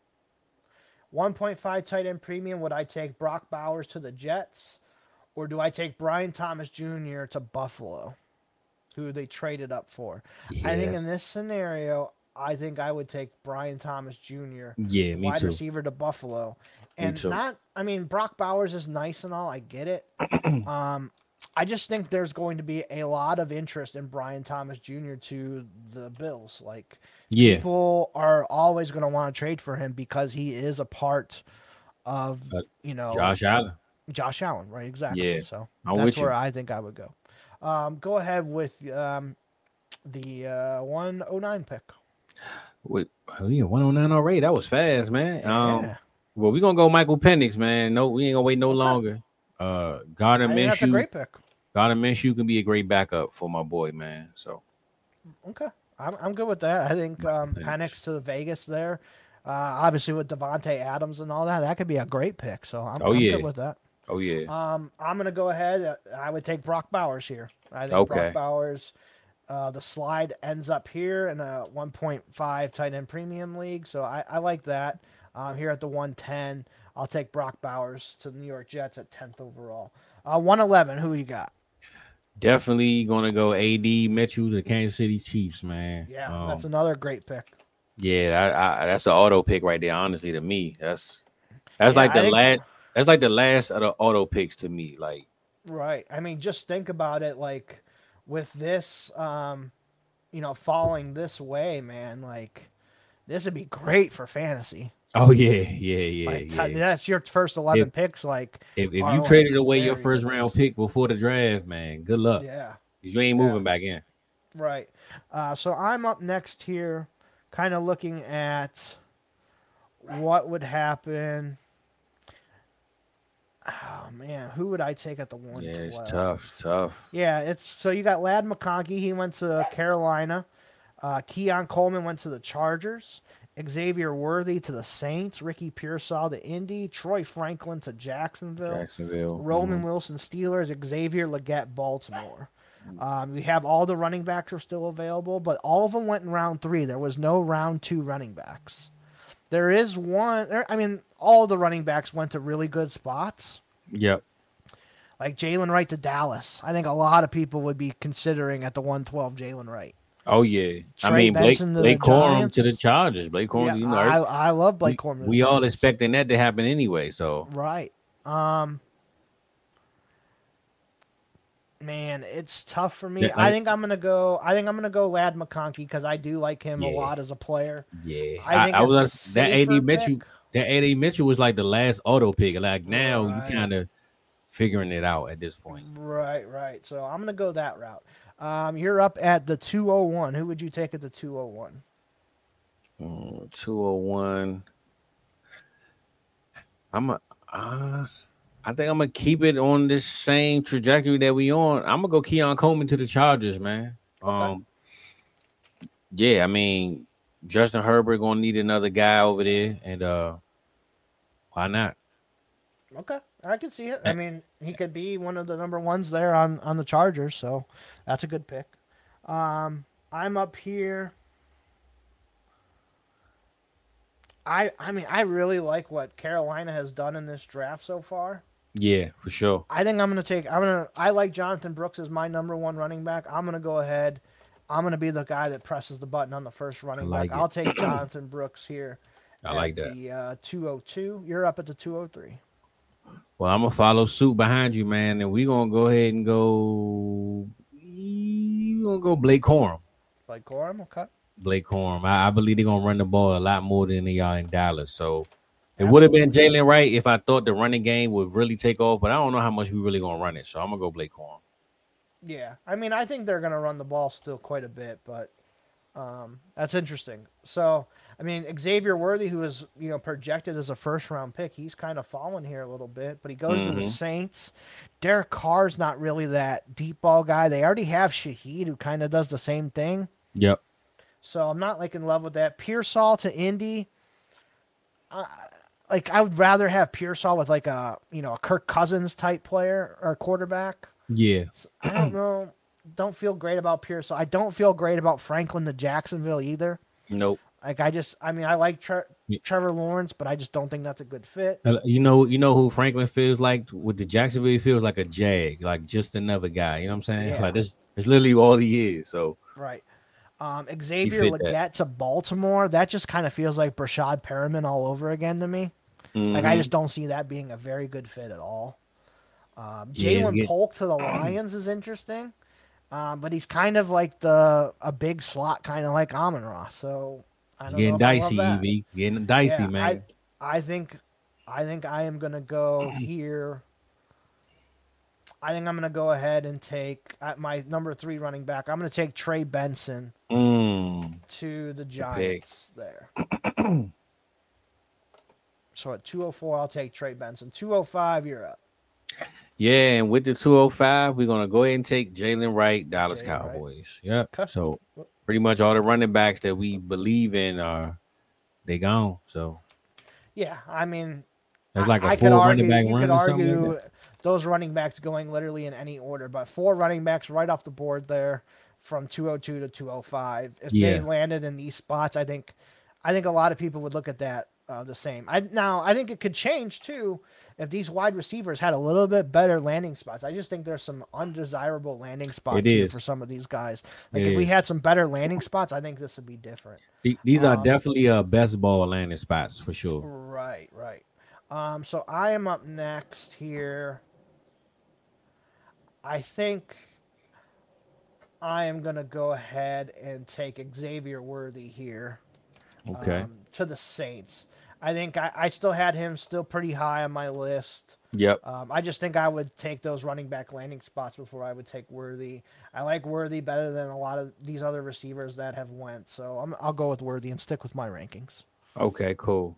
one point five tight end premium. Would I take Brock Bowers to the Jets, or do I take Brian Thomas Junior to Buffalo, who they traded up for? Yes. I think in this scenario, I think I would take Brian Thomas Junior Yeah, me wide too. receiver to Buffalo, and not. I mean, Brock Bowers is nice and all. I get it. um, I just think there's going to be a lot of interest in Brian Thomas Junior to the Bills. Like, yeah. people are always going to want to trade for him because he is a part of, uh, you know, Josh Allen. Josh Allen, right? Exactly. Yeah. So I'm that's with where you. I think I would go. Um, go ahead with um, the uh, one oh nine pick. Wait, oh, yeah, one oh nine already. That was fast, man. Um, yeah. Well, we're going to go Michael Penix, man. No, we ain't going to wait no okay. longer. Uh, Gardner Minshew. That's a great pick. Gardner Minshew can be a great backup for my boy, man. So, okay, I'm I'm good with that. I think um, Penix to Vegas there. Uh, obviously with Devontae Adams and all that, that could be a great pick. So I'm, oh, I'm yeah. good with that. Oh yeah. Um, I'm gonna go ahead. I would take Brock Bowers here. I think okay. Brock Bowers. Uh, the slide ends up here in a one point five tight end premium league, so I, I like that. Um, here at the one ten, I'll take Brock Bowers to the New York Jets at tenth overall. Uh, one eleven, who you got? Definitely gonna go A D Mitchell to the Kansas City Chiefs, man. Yeah, um, that's another great pick. Yeah, I, I, that's an auto pick right there. Honestly, to me, that's that's yeah, like the think, last. That's like the last of the auto picks to me. Like, right. I mean, just think about it. Like, with this, um, you know, falling this way, man. Like, this would be great for fantasy. Oh yeah, yeah, yeah, like, yeah. That's your first eleven if, picks. Like, if, if you like traded away your first round pick before the draft, man, good luck. Yeah, you ain't moving yeah. back in. Right. Uh, so I'm up next here, kind of looking at what would happen. Oh man, who would I take at the one? Yeah, it's tough, tough. Yeah, it's so you got Ladd McConkey. He went to Carolina. Uh, Keon Coleman went to the Chargers. Xavier Worthy to the Saints. Ricky Pearsall to Indy. Troy Franklin to Jacksonville. Jacksonville. Roman mm-hmm. Wilson Steelers. Xavier Legette Baltimore. Um, we have all the running backs are still available, but all of them went in round three. There was no round two running backs. There is one. I mean, all the running backs went to really good spots. Yep. Like Jalen Wright to Dallas. I think a lot of people would be considering at the one twelve Jalen Wright. Oh yeah. Trey I mean, Blake, Blake Corum to the Giants. Chargers. Blake Corum. Yeah, you know, I, I love Blake we, Corum. We all expecting that to happen anyway. So right. Um. Man, it's tough for me. Yeah, I, I think I'm gonna go. I think I'm gonna go Ladd McConkey because I do like him Yeah. a lot as a player. yeah, I think I, I it's was a that A D safer Mitchell. pick. That A D Mitchell was like the last auto pick. Like now Right. you kind of figuring it out at this point. Right, right. So I'm gonna go that route. Um, you're up at the two oh one. Who would you take at the two oh one? Mm, two oh one. I'm a. Uh, I think I'm gonna keep it on this same trajectory that we on. I'm gonna go Keon Coleman to the Chargers, man. Okay. Um, yeah, I mean Justin Herbert gonna need another guy over there, and uh, why not? Okay, I can see it. I mean, he could be one of the number ones there on, on the Chargers, so that's a good pick. Um, I'm up here. I I mean, I really like what Carolina has done in this draft so far. Yeah, for sure. I think I'm gonna take. I'm gonna. I like Jonathan Brooks as my number one running back. I'm gonna go ahead. I'm gonna be the guy that presses the button on the first running like back. it. I'll take Jonathan Brooks here. I like that. The uh, two oh two. You're up at the two oh three. Well, I'm gonna follow suit behind you, man, and we're gonna go ahead and go. We're gonna go Blake Corum. Blake Corum, okay. Blake Corum. I, I believe they're gonna run the ball a lot more than they are in Dallas. So it would have been Jalen Wright if I thought the running game would really take off, but I don't know how much we really gonna run it. So I'm gonna go Blake Corum. Yeah, I mean, I think they're gonna run the ball still quite a bit, but um, that's interesting. So. I mean, Xavier Worthy, who is, you know, projected as a first-round pick, he's kind of fallen here a little bit, but he goes mm-hmm. to the Saints. Derek Carr's not really that deep ball guy. They already have Shaheed, who kind of does the same thing. Yep. So I'm not, like, in love with that. Pearsall to Indy. Uh, like, I would rather have Pearsall with, like, a, you know, a Kirk Cousins-type player or quarterback. Yeah. So, I don't know. Don't feel great about Pearsall. I don't feel great about Franklin to Jacksonville either. Nope. Like, I just, I mean, I like Tre- Trevor Lawrence, but I just don't think that's a good fit. You know, you know who Franklin feels like with the Jacksonville? He feels like a jag, like just another guy. You know what I'm saying? Yeah. Like this, it's literally all he is. So right. Um, Xavier Legette that. to Baltimore. That just kind of feels like Brashad Perriman all over again to me. Mm-hmm. Like I just don't see that being a very good fit at all. Um, Jalen yeah, Polk to the Lions is interesting, um, but he's kind of like the a big slot, kind of like Amon-Ra. So. It's getting dicey, Evie. It's getting dicey, yeah, man. I, I think, I think I am gonna go here. I think I'm gonna go ahead and take at my number three running back. I'm gonna take Trey Benson mm. to the Giants there. So at two oh four, I'll take Trey Benson. two oh five, you're up. Yeah, and with the two oh five, we're gonna go ahead and take Jalen Wright, Dallas Jalen Cowboys. Wright. Yep. Okay. So. Pretty much all the running backs that we believe in are they gone. So yeah, I mean, there's like a I full argue, running back you run could or argue something like that. Those running backs going literally in any order, but four running backs right off the board there from two oh two to two oh five. If yeah. they landed in these spots, I think, I think a lot of people would look at that uh, the same. I now I think it could change too if these wide receivers had a little bit better landing spots. I just think there's some undesirable landing spots here for some of these guys. Like it if we is. had some better landing spots, I think this would be different. These um, are definitely uh, best ball landing spots for sure. Right, right. Um, so I am up next here. I think I am going to go ahead and take Xavier Worthy here. Okay. Um, to the Saints. I think I, I still had him still pretty high on my list. Yep. Um, I just think I would take those running back landing spots before I would take Worthy. I like Worthy better than a lot of these other receivers that have went. So I'm, I'll go with Worthy and stick with my rankings. Okay, cool.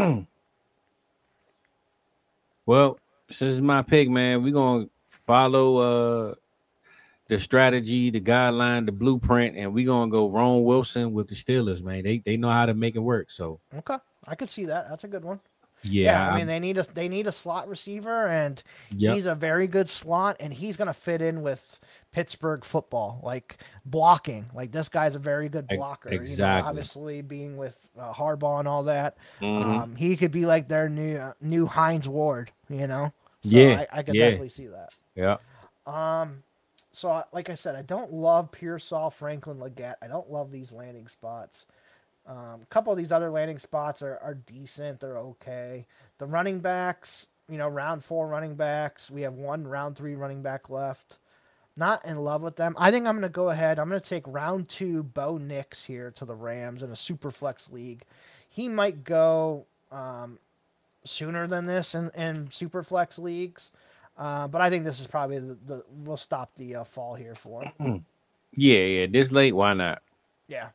Well, since it's my pick, man, we're going to follow uh, the strategy, the guideline, the blueprint, and we're going to go Ron Wilson with the Steelers, man. They they know how to make it work. So okay. I could see that. That's a good one. Yeah, yeah I mean they need a they need a slot receiver, and yep. he's a very good slot, and he's gonna fit in with Pittsburgh football, like blocking. Like this guy's a very good blocker. Exactly. You know, obviously, being with uh, Harbaugh and all that, mm-hmm. um, he could be like their new uh, new Hines Ward. You know, so yeah, I, I could yeah. definitely see that. Yeah. Um. So, like I said, I don't love Pearsall, Franklin, Legette. I don't love these landing spots. Um, a couple of these other landing spots are, are decent. They're okay. The running backs, you know, round four running backs. We have one round three running back left. Not in love with them. I think I'm going to go ahead. I'm going to take round two Bo Nix here to the Rams in a super flex league. He might go um, sooner than this in, in super flex leagues. Uh, but I think this is probably the, the we'll stop the uh, fall here for him. Yeah, yeah. This late, why not? Yeah.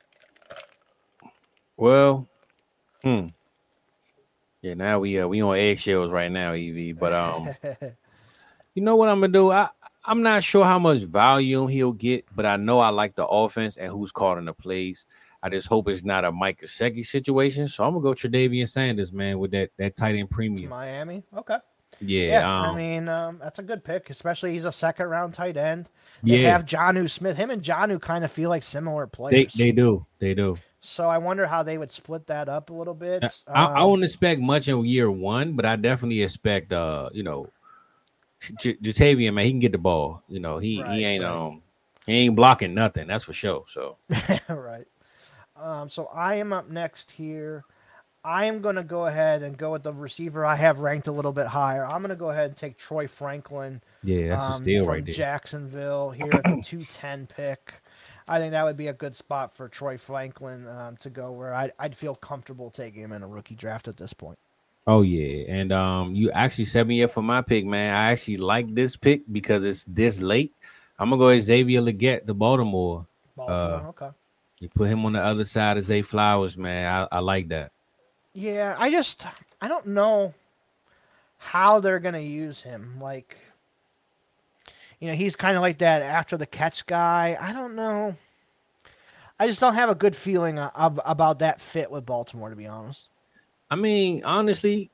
Well, hmm. Yeah, now we uh, we on eggshells right now, Evie. But um, you know what I'm gonna do? I I'm not sure how much volume he'll get, but I know I like the offense and who's calling the plays. I just hope it's not a Mike Gesicki situation. So I'm gonna go Tre'Davious Sanders, man, with that that tight end premium. Miami, okay. Yeah, yeah um, I mean um, that's a good pick, especially he's a second round tight end. They yeah. have Jonnu Smith. Him and Jonnu kind of feel like similar players. They they do, they do. So I wonder how they would split that up a little bit. I, um, I wouldn't expect much in year one, but I definitely expect, uh, you know, J- Jatavian, man, he can get the ball. You know, he right, he ain't right. um he ain't blocking nothing. That's for sure. So right. Um, so I am up next here. I am going to go ahead and go with the receiver I have ranked a little bit higher. I'm going to go ahead and take Troy Franklin. Yeah, that's um, a steal from right there. Jacksonville here at the two ten pick. I think that would be a good spot for Troy Franklin um, to go where I'd, I'd feel comfortable taking him in a rookie draft at this point. Oh, yeah. And um, you actually set me up for my pick, man. I actually like this pick because it's this late. I'm going to go with Xavier Legette to Baltimore. Baltimore, uh, okay. You put him on the other side of Zay Flowers, man. I, I like that. Yeah, I just, I don't know how they're going to use him. Like, you know, he's kind of like that after the catch guy. I don't know. I just don't have a good feeling of, about that fit with Baltimore, to be honest. I mean, honestly,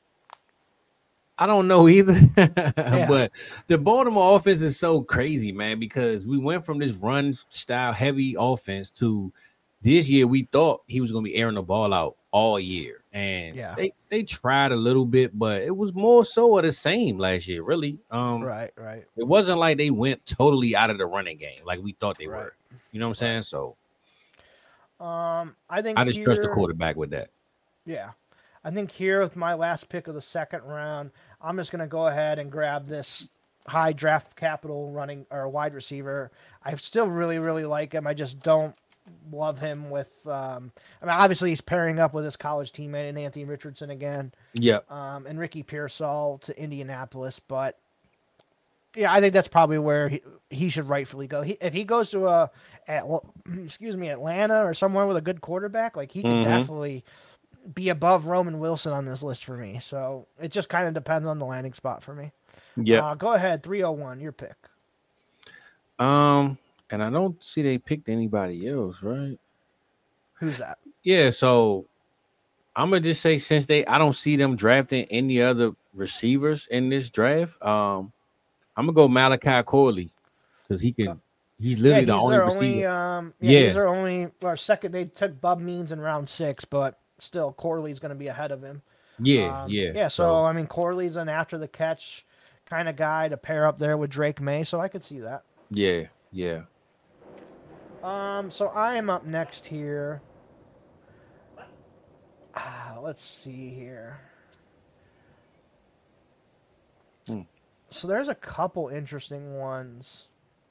I don't know either. Yeah. But the Baltimore offense is so crazy, man, because we went from this run style heavy offense to this year. We thought he was going to be airing the ball out all year. And yeah. they, they tried a little bit, but it was more so of the same last year, really. Um, right, right. It wasn't like they went totally out of the running game like we thought they right. were. You know what I'm saying? Right. So um, I think I just here, trust the quarterback with that. Yeah. I think here with my last pick of the second round, I'm just going to go ahead and grab this high draft capital running or wide receiver. I still really, really like him. I just don't love him with, um, I mean, obviously he's pairing up with his college teammate and Anthony Richardson again. Yeah. Um, and Ricky Pearsall to Indianapolis. But yeah, I think that's probably where he, he should rightfully go. He, if he goes to a, at, excuse me, Atlanta or somewhere with a good quarterback, like he could mm-hmm. definitely be above Roman Wilson on this list for me. So it just kind of depends on the landing spot for me. Yeah. Uh, go ahead. three oh one, your pick. Um, and I don't see they picked anybody else, right? Who's that? Yeah. So I'm going to just say, since they, I don't see them drafting any other receivers in this draft. Um, I'm going to go Malachi Corley because he can, he's literally yeah, he's the only receiver. Only, um, yeah, yeah. He's their only, or second, they took Bub Means in round six, but still, Corley's going to be ahead of him. Yeah, um, yeah. Yeah, so, so, I mean, Corley's an after-the-catch kind of guy to pair up there with Drake May, so I could see that. Yeah, yeah. Um, so I am up next here. Uh, let's see here. Hmm. So there's a couple interesting ones.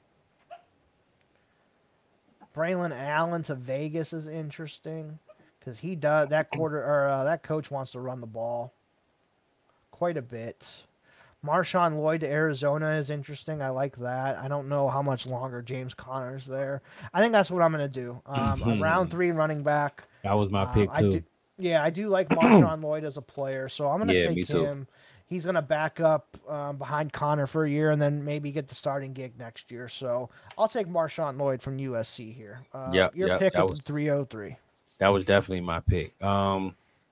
Braylon Allen to Vegas is interesting. Because he does that quarter or uh, that coach wants to run the ball quite a bit. Marshawn Lloyd to Arizona is interesting. I like that. I don't know how much longer James Conner's there. I think that's what I'm going to do. Um, a round three running back. That was my um, pick too. I do, yeah, I do like Marshawn Lloyd as a player, so I'm going to yeah, take him. He's going to back up um, behind Connor for a year and then maybe get the starting gig next year. So I'll take Marshawn Lloyd from U S C here. Uh, yeah, your yep, pick of was... three oh three. That was definitely my pick. Um,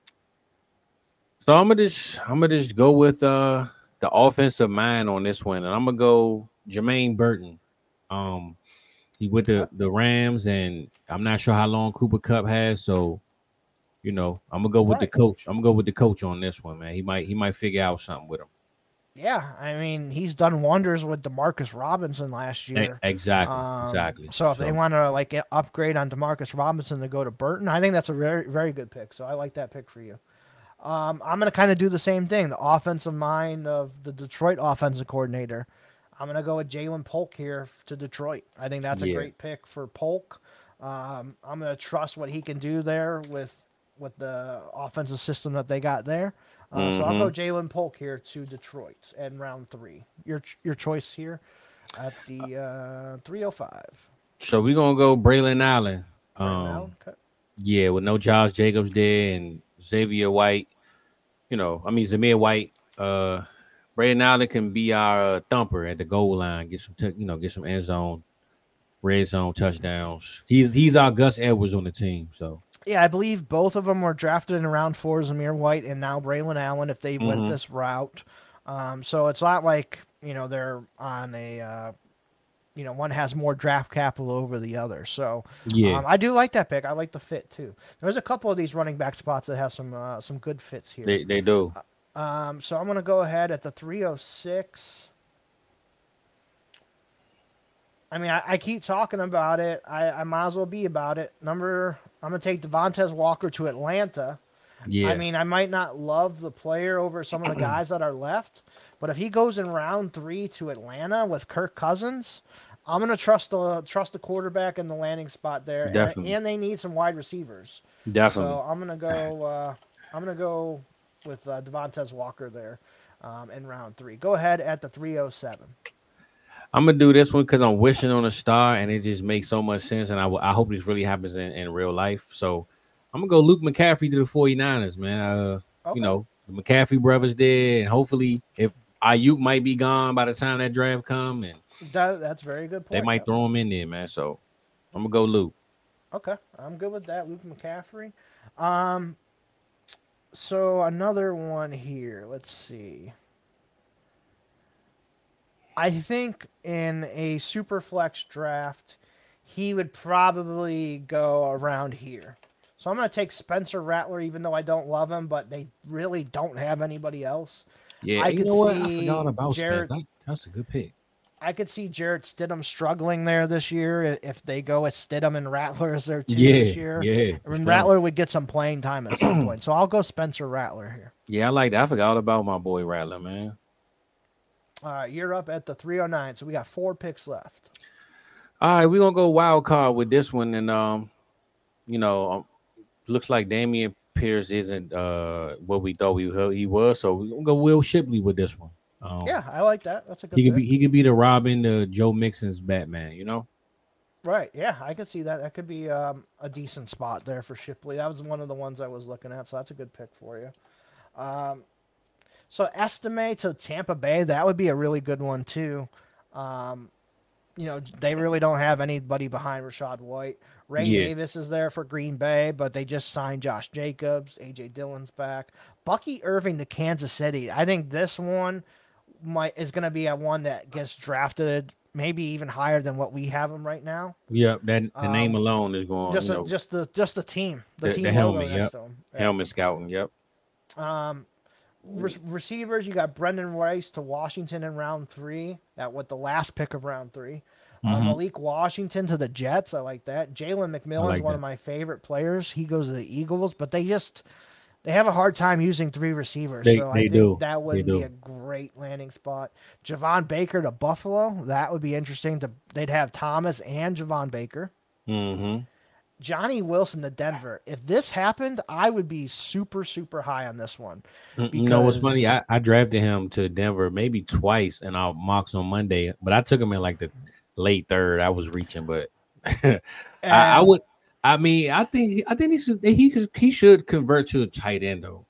so I'm gonna just I'm gonna just go with uh the offensive mind on this one, and I'm gonna go Jermaine Burton. Um, he with the the Rams, and I'm not sure how long Cooper Kupp has, so you know I'm gonna go with right. the coach. I'm gonna go with the coach on this one, man. He might he might figure out something with him. Yeah, I mean, he's done wonders with DeMarcus Robinson last year. Exactly, um, exactly. So if so. they want to like get, upgrade on DeMarcus Robinson to go to Burton, I think that's a very, very good pick. So I like that pick for you. Um, I'm going to kind of do the same thing. The offensive mind of the Detroit offensive coordinator. I'm going to go with Jalen Polk here to Detroit. I think that's a yeah. great pick for Polk. Um, I'm going to trust what he can do there with with the offensive system that they got there. Uh, mm-hmm. So I'll go Jalen Polk here to Detroit in round three. Your your choice here at the uh, three oh five. So we're going to go Braylon Allen. Um, Allen? Okay. Yeah, with no Josh Jacobs there and Xavier White. You know, I mean, Zamir White. Uh, Braylon Allen can be our uh, thumper at the goal line. Get some, t- you know, get some end zone, red zone touchdowns. He's he's our Gus Edwards on the team. So. Yeah, I believe both of them were drafted in round four, Zamir White and now Braylon Allen, if they mm-hmm. went this route. Um, so it's not like, you know, they're on a, uh, you know, one has more draft capital over the other. So yeah, um, I do like that pick. I like the fit too. There's a couple of these running back spots that have some uh, some good fits here. they they do. Um, so I'm gonna go ahead at the three oh six. I mean, I, I keep talking about it. I, I might as well be about it. Number, I'm gonna take Devontae Walker to Atlanta. Yeah. I mean, I might not love the player over some of the guys that are left, but if he goes in round three to Atlanta with Kirk Cousins, I'm gonna trust the trust the quarterback in the landing spot there. Definitely. And, and they need some wide receivers. Definitely. So I'm gonna go. Uh, I'm gonna go with uh, Devontae Walker there um, in round three. Go ahead at the three oh seven. I'm gonna do this one because I'm wishing on a star, and it just makes so much sense. And I, I hope this really happens in, in real life. So I'm gonna go Luke McCaffrey to the 49ers, man. Uh, okay. You know, the McCaffrey brothers there, and hopefully, if Ayuk might be gone by the time that draft come, and that, that's very good point. They might throw him in there, man. So I'm gonna go Luke. Okay, I'm good with that, Luke McCaffrey. Um, so another one here. Let's see. I think in a super flex draft, he would probably go around here. So I'm going to take Spencer Rattler, even though I don't love him, but they really don't have anybody else. Yeah, I you could know what? I forgot about Jarrett, Spence. That's a good pick. I could see Jarrett Stidham struggling there this year if they go with Stidham and Rattler as their two yeah, this year. Yeah, I mean, Rattler would get some playing time at some point. So I'll go Spencer Rattler here. Yeah, I like that. I forgot about my boy Rattler, man. All right, you're up at the three oh nine, so we got four picks left. All right, we're gonna go wild card with this one, and um, you know, um, looks like Damian Pierce isn't uh what we thought we he was, so we're gonna go Will Shipley with this one. Um, yeah, I like that. That's a good. He could pick. be he could be the Robin, the Joe Mixon's Batman, you know. Right. Yeah, I could see that. That could be um, a decent spot there for Shipley. That was one of the ones I was looking at, so that's a good pick for you. Um. So Estime to Tampa Bay, that would be a really good one too. Um, you know, they really don't have anybody behind Rachaad White. Ray yeah. Davis is there for Green Bay, but they just signed Josh Jacobs. A J Dillon's back. Bucky Irving to Kansas City. I think this one might is going to be a one that gets drafted maybe even higher than what we have them right now. Yep, that the um, name alone is going. Just you a, know, just the just the team, the, the team the helmet, yep. Helmet scouting, yep. Um. Re- receivers, you got Brendan Rice to Washington in round three. That with the last pick of round three. Mm-hmm. Uh, Malik Washington to the Jets. I like that. Jalen McMillan like is one that. of my favorite players. He goes to the Eagles, but they just they have a hard time using three receivers. They, so they I think do. that would be a great landing spot. Javon Baker to Buffalo. That would be interesting. To they'd have Thomas and Javon Baker. Mm-hmm. Johnny Wilson to Denver. If this happened, I would be super, super high on this one. Because... You know what's funny? I, I drafted him to Denver maybe twice in our mocks on Monday, but I took him in like the late third. I was reaching, but I, I would. I mean, I think I think he should he he should convert to a tight end though.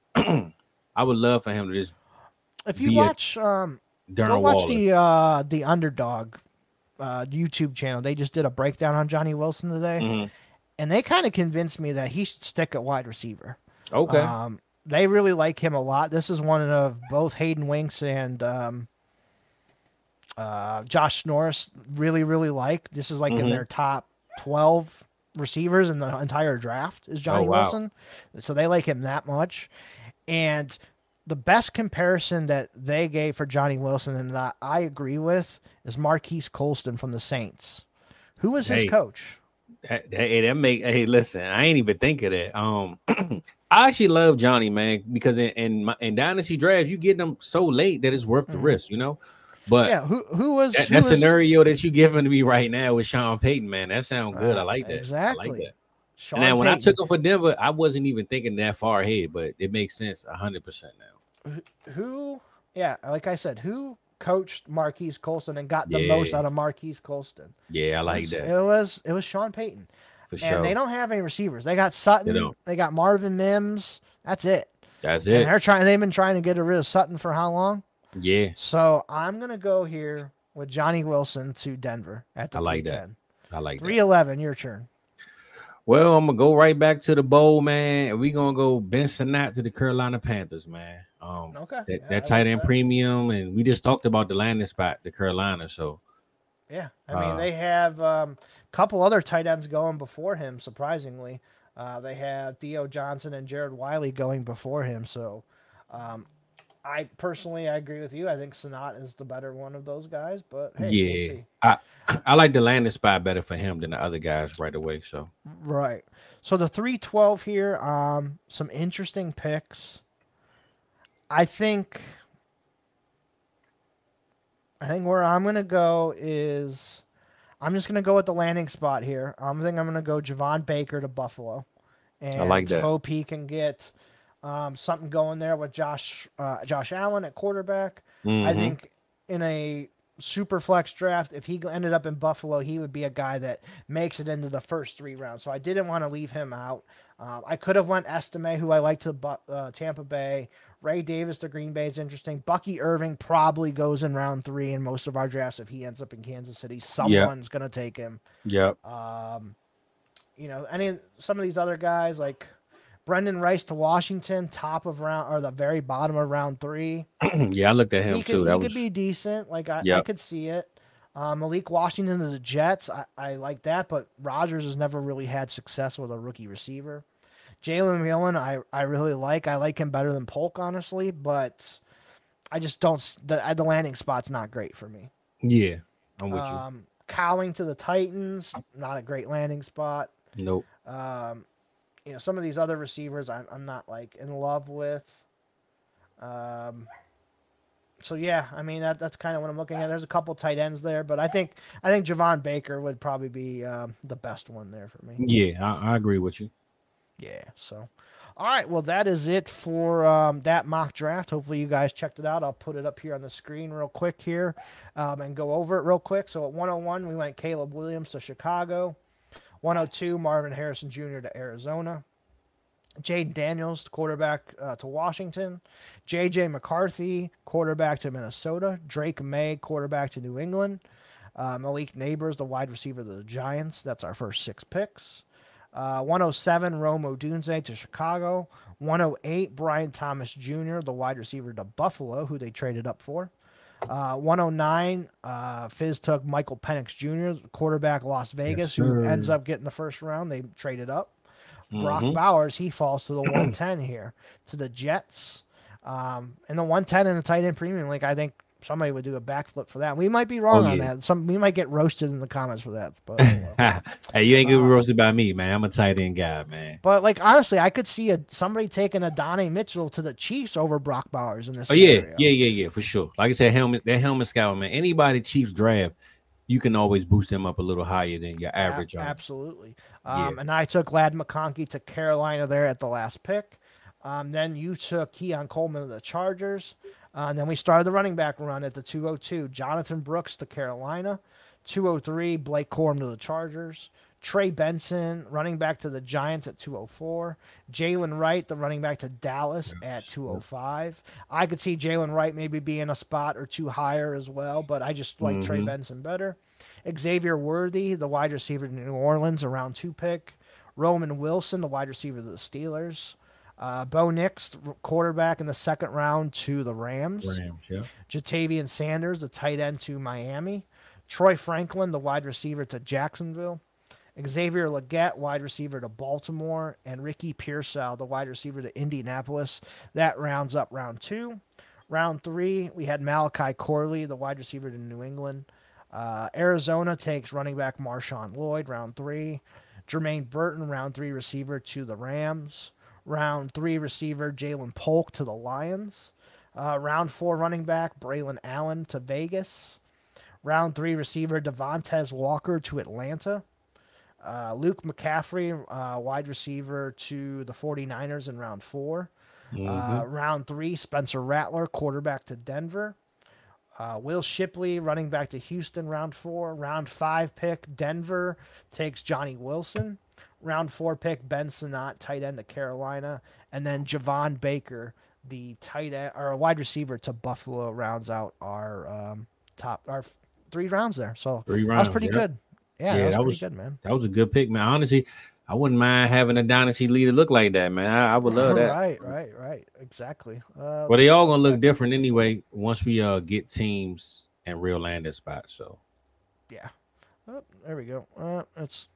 I would love for him to just. If you watch, um, go watch Waller. the uh, the Underdog uh, YouTube channel. They just did a breakdown on Johnny Wilson today. Mm-hmm. And they kind of convinced me that he should stick at wide receiver. Okay. Um, they really like him a lot. This is one of both Hayden Winks and um, uh, Josh Norris really, really like. This is like mm-hmm. in their top twelve receivers in the entire draft is Johnny oh, wow. Wilson. So they like him that much. And the best comparison that they gave for Johnny Wilson and that I agree with is Marquise Colston from the Saints. Who was his hey. coach? Hey, that make hey, listen, I ain't even think of that. Um, I actually love Johnny, man, because in in, my, in Dynasty Draft, you get them so late that it's worth the mm-hmm. risk, you know. But yeah, who who was that, who that was, scenario that you giving to me right now with Sean Payton, man? That sounds good. Uh, I like that. Exactly. I like that. Sean and now when Payton. I took him for Denver, I wasn't even thinking that far ahead, but it makes sense a hundred percent now. Who? Yeah, like I said, who coached Marquise Colston and got the yeah. most out of Marquise Colston? Yeah, I like it was, that. It was it was Sean Payton. For and sure. they don't have any receivers. They got Sutton. They, they got Marvin Mims. That's it. That's and it. They're trying. They've been trying to get rid of Sutton for how long? Yeah. So I'm gonna go here with Johnny Wilson to Denver at the I like three ten. that. I like that. three eleven. Your turn. Well, I'm gonna go right back to the bowl, man, and we're gonna go Ben Sinnott to the Carolina Panthers, man. Um, okay. That, yeah, that tight like end that. premium, and we just talked about the landing spot, the Carolina. So Yeah, I mean uh, they have a um, couple other tight ends going before him. Surprisingly, uh, they have Theo Johnson and Jared Wiley going before him. So, um, I personally I agree with you. I think Sanat is the better one of those guys. But hey, yeah, we'll see. I I like the landing spot better for him than the other guys right away. So right. So the three twelve here, um, some interesting picks. I think. I think where I'm going to go is I'm just going to go with the landing spot here. I think I'm going to go Javon Baker to Buffalo. And I like that. Hope he can get um, something going there with Josh uh, Josh Allen at quarterback. Mm-hmm. I think in a super flex draft, if he ended up in Buffalo, he would be a guy that makes it into the first three rounds. So I didn't want to leave him out. Uh, I could have went Estime, who I like to uh, Tampa Bay. Ray Davis to Green Bay is interesting. Bucky Irving probably goes in round three in most of our drafts. If he ends up in Kansas City, someone's yep. going to take him. Yep. Um, you know, any some of these other guys like Brendan Rice to Washington, top of round or the very bottom of round three. Yeah, I looked at him he too. Could, that he was... could be decent. Like I, yep. I could see it. Um, Malik Washington to the Jets. I, I like that, but Rodgers has never really had success with a rookie receiver. Jalen Millen, I, I really like. I like him better than Polk, honestly, but I just don't. The, the landing spot's not great for me. Yeah, I'm with um, you. Cowing to the Titans, not a great landing spot. Nope. Um, you know, some of these other receivers I'm, I'm not like in love with. Um, so yeah, I mean that that's kind of what I'm looking at. There's a couple tight ends there, but I think I think Javon Baker would probably be um, the best one there for me. Yeah, I, I agree with you. Yeah, so, all right, well, that is it for um, that mock draft. Hopefully you guys checked it out. I'll put it up here on the screen real quick here um, and go over it real quick. So at one oh one, we went Caleb Williams to Chicago. one oh two, Marvin Harrison Junior to Arizona. Jaden Daniels, quarterback uh, to Washington. J J McCarthy, quarterback to Minnesota. Drake May, quarterback to New England. Uh, Malik Neighbors, the wide receiver to the Giants. That's our first six picks. Uh, one oh seven, Rome Odunze to Chicago. one oh eight, Brian Thomas Junior, the wide receiver to Buffalo, who they traded up for. Uh, one oh nine, uh, Fizz took Michael Penix Junior, quarterback Las Vegas, yes, who ends up getting the first round. They traded up. Mm-hmm. Brock Bowers, he falls to the one ten here, to the Jets. Um, and the one ten in the tight end premium league, I think somebody would do a backflip for that. We might be wrong oh, on yeah. that. Some we might get roasted in the comments for that. But well. Hey, you ain't gonna be roasted by me, man. I'm a tight end guy, man. But like honestly, I could see a somebody taking a Donnie Mitchell to the Chiefs over Brock Bowers in this. Oh scenario. yeah, yeah, yeah, yeah, for sure. Like I said, helmet that helmet scout, man. Anybody Chiefs draft, you can always boost them up a little higher than your average. A- absolutely. Um, yeah. And I took Ladd McConkey to Carolina there at the last pick. Um, then you took Keon Coleman to the Chargers. Uh, and then we started the running back run at the two oh two. Jonathan Brooks to Carolina. two oh three, Blake Corum to the Chargers. Trey Benson, running back to the Giants at two oh four. Jalen Wright, the running back to Dallas at two oh five. I could see Jalen Wright maybe being a spot or two higher as well, but I just like mm-hmm. Trey Benson better. Xavier Worthy, the wide receiver to New Orleans, a round two pick. Roman Wilson, the wide receiver to the Steelers. Uh, Bo Nix, quarterback in the second round to the Rams. Rams, yeah. Jatavian Sanders, the tight end to Miami. Troy Franklin, the wide receiver to Jacksonville. Xavier Legette, wide receiver to Baltimore. And Ricky Pearsall, the wide receiver to Indianapolis. That rounds up round two. Round three, we had Malachi Corley, the wide receiver to New England. Uh, Arizona takes running back Marshawn Lloyd, round three. Jermaine Burton, round three receiver to the Rams. Round three receiver Jalen Polk to the Lions. Uh, round four running back Braylon Allen to Vegas. Round three receiver Devontae Walker to Atlanta. Uh, Luke McCaffrey, uh, wide receiver to the 49ers in round four. Mm-hmm. Uh, round three, Spencer Rattler, quarterback to Denver. Uh, Will Shipley, running back to Houston, round four. Round five pick, Denver takes Johnny Wilson. Round four pick, Ben Sinnott, tight end to Carolina. And then Javon Baker, the tight end or wide receiver to Buffalo, rounds out our um, top, our three rounds there. So three rounds, that was pretty yeah. good. Yeah, yeah, that was that pretty was good, man. That was a good pick, man. Honestly, I wouldn't mind having a dynasty leader look like that, man. I, I would love that. Right, right, right. Exactly. Uh, well, they all gonna look different anyway once we uh get teams and real landing spots. So Yeah. Oh, there we go. Uh, it's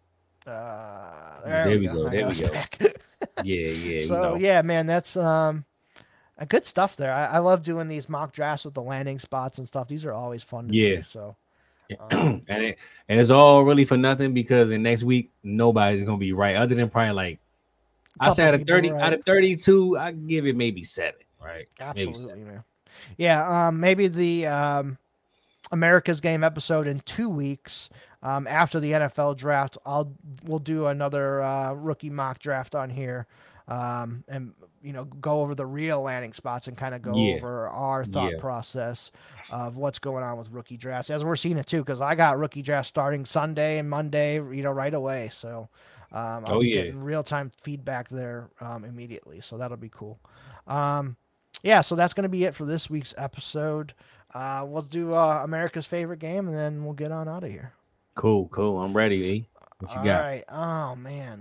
uh, there, there we go. go. There we go. yeah, yeah. So you know. yeah, man, that's um, a good stuff there. I, I love doing these mock drafts with the landing spots and stuff. These are always fun to yeah. do. So. Um, and it and it's all really for nothing because in next week nobody's gonna be right other than probably like I said out of thirty right. out of thirty-two, I give it maybe seven, right? Absolutely, seven. man. Yeah, um, maybe the um, America's Game episode in two weeks um, after the N F L draft. I'll we'll do another uh, rookie mock draft on here, um, and you know go over the real landing spots and kind of go yeah. over our thought yeah. process of what's going on with rookie drafts as we're seeing it too. Because I got rookie drafts starting Sunday and Monday, you know, right away. So. Um, I'll oh, be yeah. getting real-time feedback there um, immediately, so that'll be cool. Um, yeah, so that's going to be it for this week's episode. Uh, we'll do uh, America's favorite game, and then we'll get on out of here. Cool, cool. I'm ready, E. What you All got? All right. Oh, man.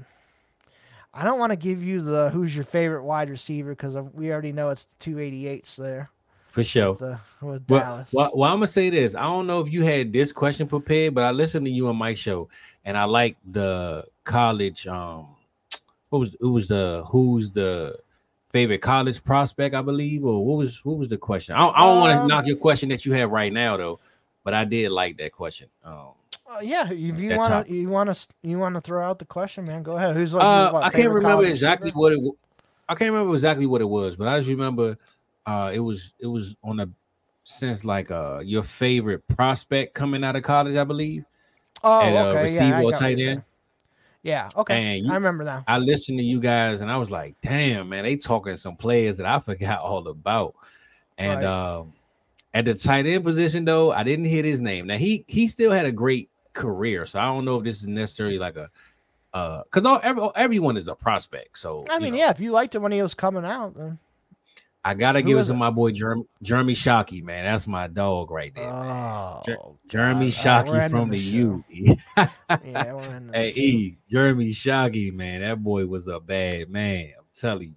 I don't want to give you the who's your favorite wide receiver because we already know it's the two eighty-eights there. For sure. With, the, with well, Dallas. Well, well, I'm going to say this. I don't know if you had this question prepared, but I listened to you on my show, and I like the college. Um, what was it was the who's the favorite college prospect, I believe, or what was what was the question? I don't, I don't um, want to knock your question that you have right now, though, but I did like that question. Um, uh, yeah, if you want to, you want to, you want to throw out the question, man. Go ahead. Who's like? Uh, what, I can't remember exactly receiver? what it. I can't remember exactly what it was, but I just remember. Uh, it was it was on a sense like uh your favorite prospect coming out of college, I believe. Oh, at, uh, okay, receiver yeah, or tight end. Yeah, okay, you, I remember now. I listened to you guys, and I was like, "Damn, man, they talking some players that I forgot all about." And right. um, at the tight end position, though, I didn't hit his name. Now he he still had a great career, so I don't know if this is necessarily like a uh because all every, everyone is a prospect. So I mean, know. yeah, if you liked it when he was coming out, then. I gotta Who give it to it? my boy Jeremy, Jeremy Shockey, man. That's my dog right there. Oh, Jer- Jeremy Shockey uh, from the, the U. yeah, we're in hey, E, Jeremy Shockey, man. That boy was a bad man. I'm telling you.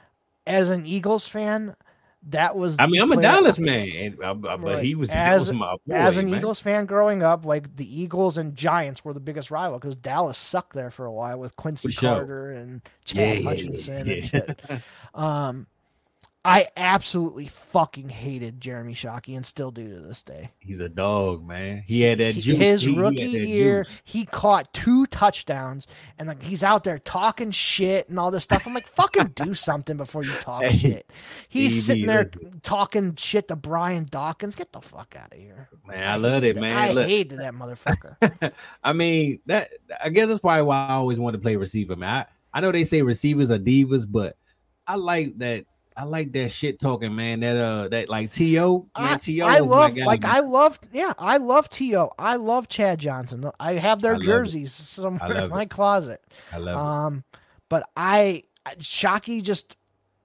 As an Eagles fan, that was. I mean, I'm a Dallas man, and, uh, right. but he was, as, was my boy, as an man. Eagles fan growing up. Like the Eagles and Giants were the biggest rival because Dallas sucked there for a while with Quincy for Carter sure. and Chad yeah, Hutchinson yeah. and shit. Um. I absolutely fucking hated Jeremy Shockey and still do to this day. He's a dog, man. He had that juice. His he, rookie he year, juice. he caught two touchdowns, and like he's out there talking shit and all this stuff. I'm like, fucking do something before you talk hey, shit. He's he, sitting he, there listen. talking shit to Brian Dawkins. Get the fuck out of here. Man, I, I love it, man. I Look. hated that motherfucker. I mean, that I guess that's probably why I always wanted to play receiver, man. I, I know they say receivers are divas, but I like that. I like that shit talking, man. That uh, that like T O, man. T O. I love, like, I love, yeah, I love T O. I love Chad Johnson. I have their I jerseys somewhere in my it. closet. I love um, it. But I, Shockey just,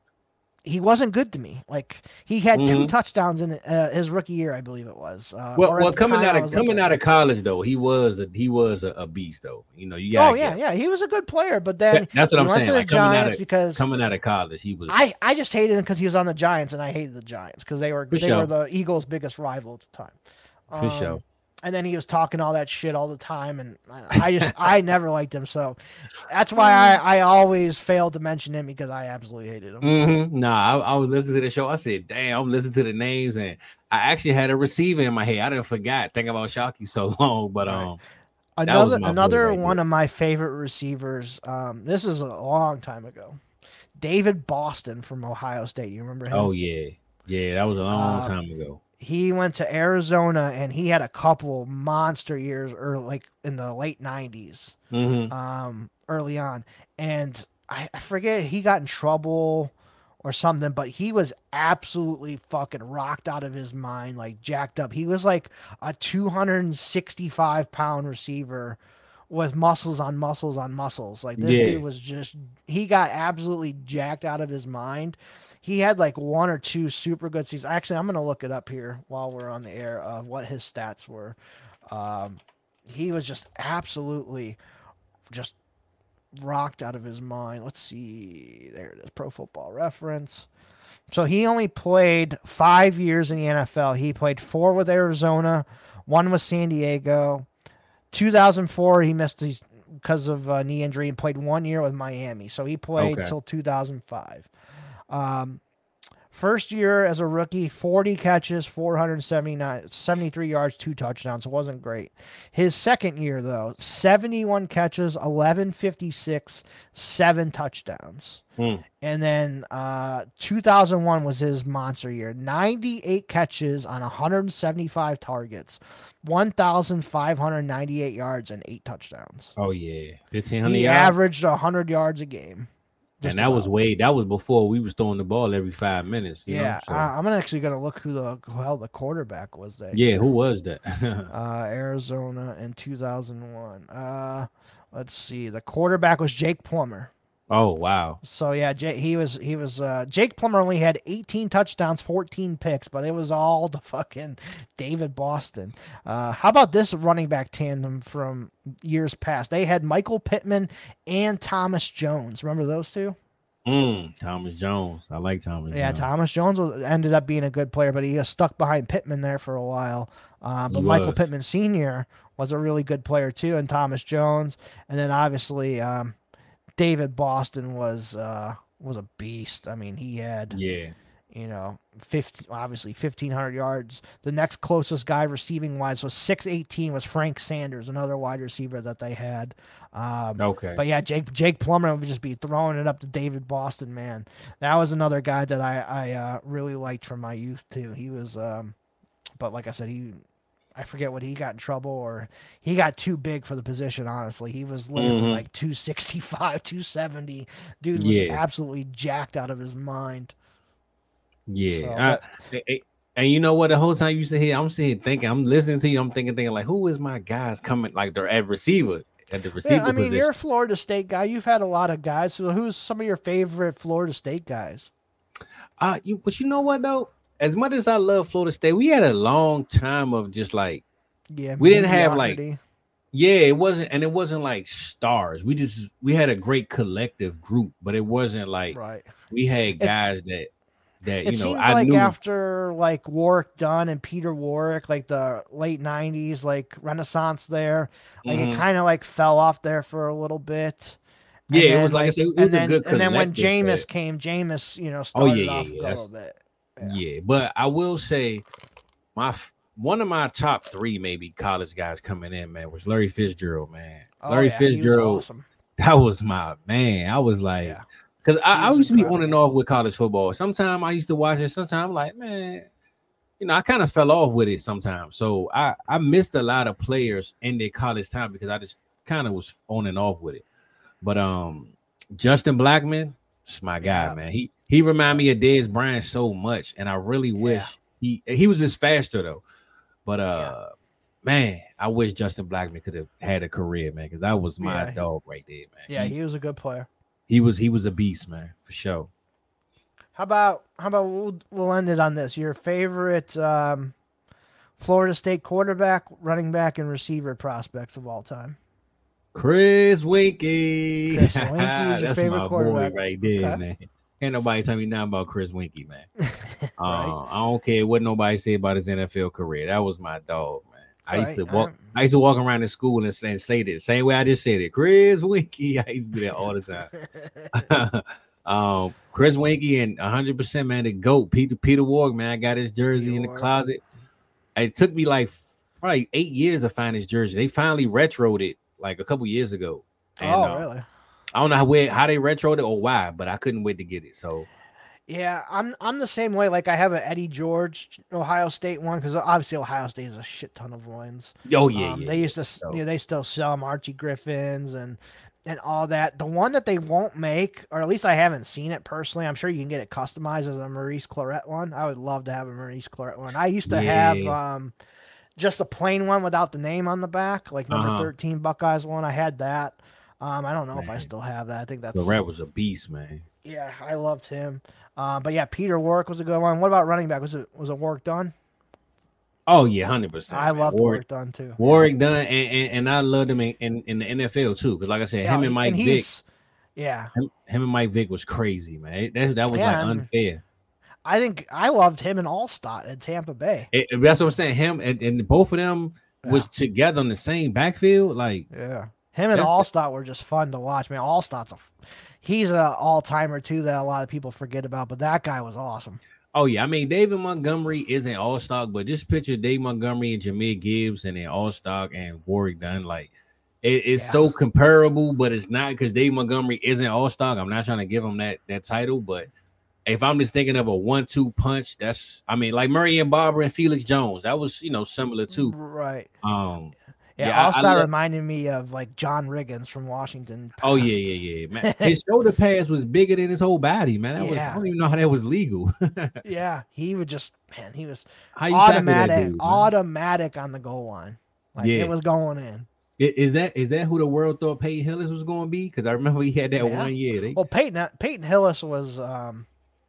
he wasn't good to me. Like he had mm-hmm. two touchdowns in uh, his rookie year, I believe it was. Uh, well, well, coming out of coming out of college though, he was a, he was a, a beast though. You know, you got. Oh yeah, yeah, he was a good player, but then that's what he I'm went saying. To the like, Giants of, because coming out of college, he was. I, I just hated him because he was on the Giants, and I hated the Giants because they were For they sure. were the Eagles' biggest rival at the time. For um, sure. And then he was talking all that shit all the time, and I just I never liked him, so that's why I, I always failed to mention him because I absolutely hated him. Mm-hmm. Nah, I, I was listening to the show. I said, "Damn!" I'm listening to the names, and I actually had a receiver in my head. I didn't forget thinking about Shockey so long, but um, another another right one there. of my favorite receivers. Um, this is a long time ago. David Boston from Ohio State. You remember him? Oh yeah, yeah, that was a long uh, time ago. He went to Arizona and he had a couple monster years early, like in the late nineties, mm-hmm. um, early on. And I, I forget, he got in trouble or something, but he was absolutely fucking rocked out of his mind, like jacked up. He was like a two hundred sixty-five pound receiver with muscles on muscles on muscles. Like this yeah. dude was just, he got absolutely jacked out of his mind. He had like one or two super good seasons. Actually, I'm going to look it up here while we're on the air of what his stats were. Um, he was just absolutely just rocked out of his mind. Let's see. There it is. Pro Football Reference. So he only played five years in the N F L. He played four with Arizona, one with San Diego, two thousand four, he missed these because of uh, knee injury and played one year with Miami. So he played Okay. till two thousand five. Um, first year as a rookie, forty catches, four hundred seventy-nine, seventy-three yards, two touchdowns. It wasn't great. His second year, though, seventy-one catches, eleven fifty-six, seven touchdowns. Hmm. And then uh, two thousand one was his monster year. ninety-eight catches on one hundred seventy-five targets, one thousand five hundred ninety-eight yards, and eight touchdowns. Oh, yeah. fifteen hundred He yards. averaged one hundred yards a game. And that was way, that was before we was throwing the ball every five minutes. You Yeah, know? So, I, I'm actually going to look who the who hell the quarterback was that yeah, year. who was that? uh, Arizona in two thousand one. Uh, let's see. The quarterback was Jake Plummer. Oh, wow. So yeah, Jake, he was he was uh, Jake Plummer only had eighteen touchdowns, fourteen picks, but it was all the fucking David Boston. Uh, how about this running back tandem from years past? They had Michael Pittman and Thomas Jones. Remember those two? Mm, Thomas Jones. I like Thomas Yeah, Jones. Thomas Jones was, ended up being a good player, but he got stuck behind Pittman there for a while. Uh, but He Michael was. Pittman Senior was a really good player too, and Thomas Jones, and then obviously um, David Boston was uh, was a beast. I mean, he had Yeah. you know, fifty, obviously fifteen hundred yards. The next closest guy receiving wise was six eighteen was Frank Sanders, another wide receiver that they had. Um, Okay. But yeah, Jake Jake Plummer would just be throwing it up to David Boston, man. That was another guy that I I uh, really liked from my youth too. He was, um, but like I said, he. I forget what he got in trouble, or he got too big for the position, honestly. He was literally Mhm. like two sixty-five, two seventy. Dude was Yeah. absolutely jacked out of his mind. Yeah. So, I- but- I- and you know what? The whole time you sit here, I'm sitting here thinking, I'm listening to you, I'm thinking, thinking like, who is my guys coming like they're at receiver at the receiver Yeah, I mean, position? you're a Florida State guy. You've had a lot of guys. So who's some of your favorite Florida State guys? Uh, you, but you know what though? As much as I love Florida State, we had a long time of just like, Yeah, We didn't have, like, mediocrity. yeah, it wasn't, and it wasn't like stars. We just we had a great collective group, but it wasn't like right. we had It's- guys that that It you know seemed I like knew. after like Warwick Dunn and Peter Warwick, like the late nineties, like Renaissance there, like Mhm. it kind of like fell off there for a little bit. And Yeah, it then, was like I said, it was and a then, good and then when collective, Jameis but- came, Jameis, you know, Oh, started yeah, yeah, off yeah, a little that's- bit. Yeah. but I will say my f- one of my top three maybe college guys coming in, man, was Larry Fitzgerald, man. Oh, Larry yeah, he was Fitzgerald, awesome. that was my man. I was like, Yeah. because He I, I was used to be incredible. on and off with college football. Sometimes I used to watch it. Sometimes I'm like, man, you know, I kind of fell off with it sometimes. So I I missed a lot of players in their college time because I just kind of was on and off with it. But um, Justin Blackman, it's my guy, Yeah. man. He he reminded me of Dez Bryant so much, and I really wish he he was just faster though. But uh, man, I wish Justin Blackman could have had a career, man, because that was my Yeah. dog right there, man. Yeah, he, he was a good player. he was he was a beast, man, for sure. How about how about we'll, we'll end it on this? Your favorite um, Florida State quarterback, running back, and receiver prospects of all time? Chris Winkie. Chris Winkie is your That's favorite my quarterback. boy right there, Okay. man. Can't nobody tell me nothing about Chris Winkie, man. Right. uh, I don't care what nobody say about his N F L career. That was my dog, man. I used to Right, walk. um, I used to walk around in school and say, and say this same way I just said it. Chris Winkie. I used to do that all the time. um, Chris Winkie and one hundred percent, man. The GOAT, Peter Peter Warwick, man. I got his jersey Peter in the Warwick. closet. It took me like probably eight years to find his jersey. They finally retroed it like a couple years ago. And, oh, uh, really? I don't know how, where, how they retroed it or why, but I couldn't wait to get it. So Yeah, I'm I'm the same way. Like I have an Eddie George Ohio State one because obviously Ohio State has a shit ton of ones. oh yeah, um, yeah. they used to, s So- you know, they still sell them, Archie Griffins and and all that. The one that they won't make, or at least I haven't seen it personally. I'm sure you can get it customized as a Maurice Claret one. I would love to have a Maurice Claret one. I used to have Yeah. um, just a plain one without the name on the back, like number Uh-huh. thirteen Buckeyes one. I had that. Um, I don't know if I Man. still have that. I think that's the rat was a beast, man. yeah, I loved him. Uh, but yeah, Peter Warwick was a good one. What about running back? Was it was it Warwick done? Oh yeah, hundred percent. I loved Warwick. Warwick done too. Warwick Dunn, and, and, and I loved him in, in, in the N F L too. Because like I said, Yeah, him and Mike Vick, he's- Yeah, him, him and Mike Vick was crazy, man. That, that was Yeah, like and- unfair. I think I loved him in Allstott at Tampa Bay. It, that's what I'm saying. Him and, and both of them, was yeah. together on the same backfield. Like, yeah, him and Allstott were just fun to watch. Man, Allstott's a he's an all timer too that a lot of people forget about, but that guy was awesome. Oh yeah, I mean David Montgomery isn't all stock, but just picture Dave Montgomery and Jahmyr Gibbs and then all stock and Warrick Dunn. Like it, it's yeah. so comparable, but it's not because Dave Montgomery isn't all stock. I'm not trying to give him that that title, but if I'm just thinking of a one-two punch, that's I mean like Marion Barber and Felix Jones, that was you know similar too, right? Um, yeah, yeah Allstott love- reminded me of like John Riggins from Washington. Past. Oh yeah, yeah, yeah, man. His shoulder pads was bigger than his whole body, man. That yeah. was I don't even know how that was legal. yeah, he would just man, he was automatic, dude, automatic on the goal line. Like yeah. it was going in. Is that is that who the world thought Peyton Hillis was going to be? Because I remember he had that yeah. one year. They... Well, Peyton Peyton Hillis was um,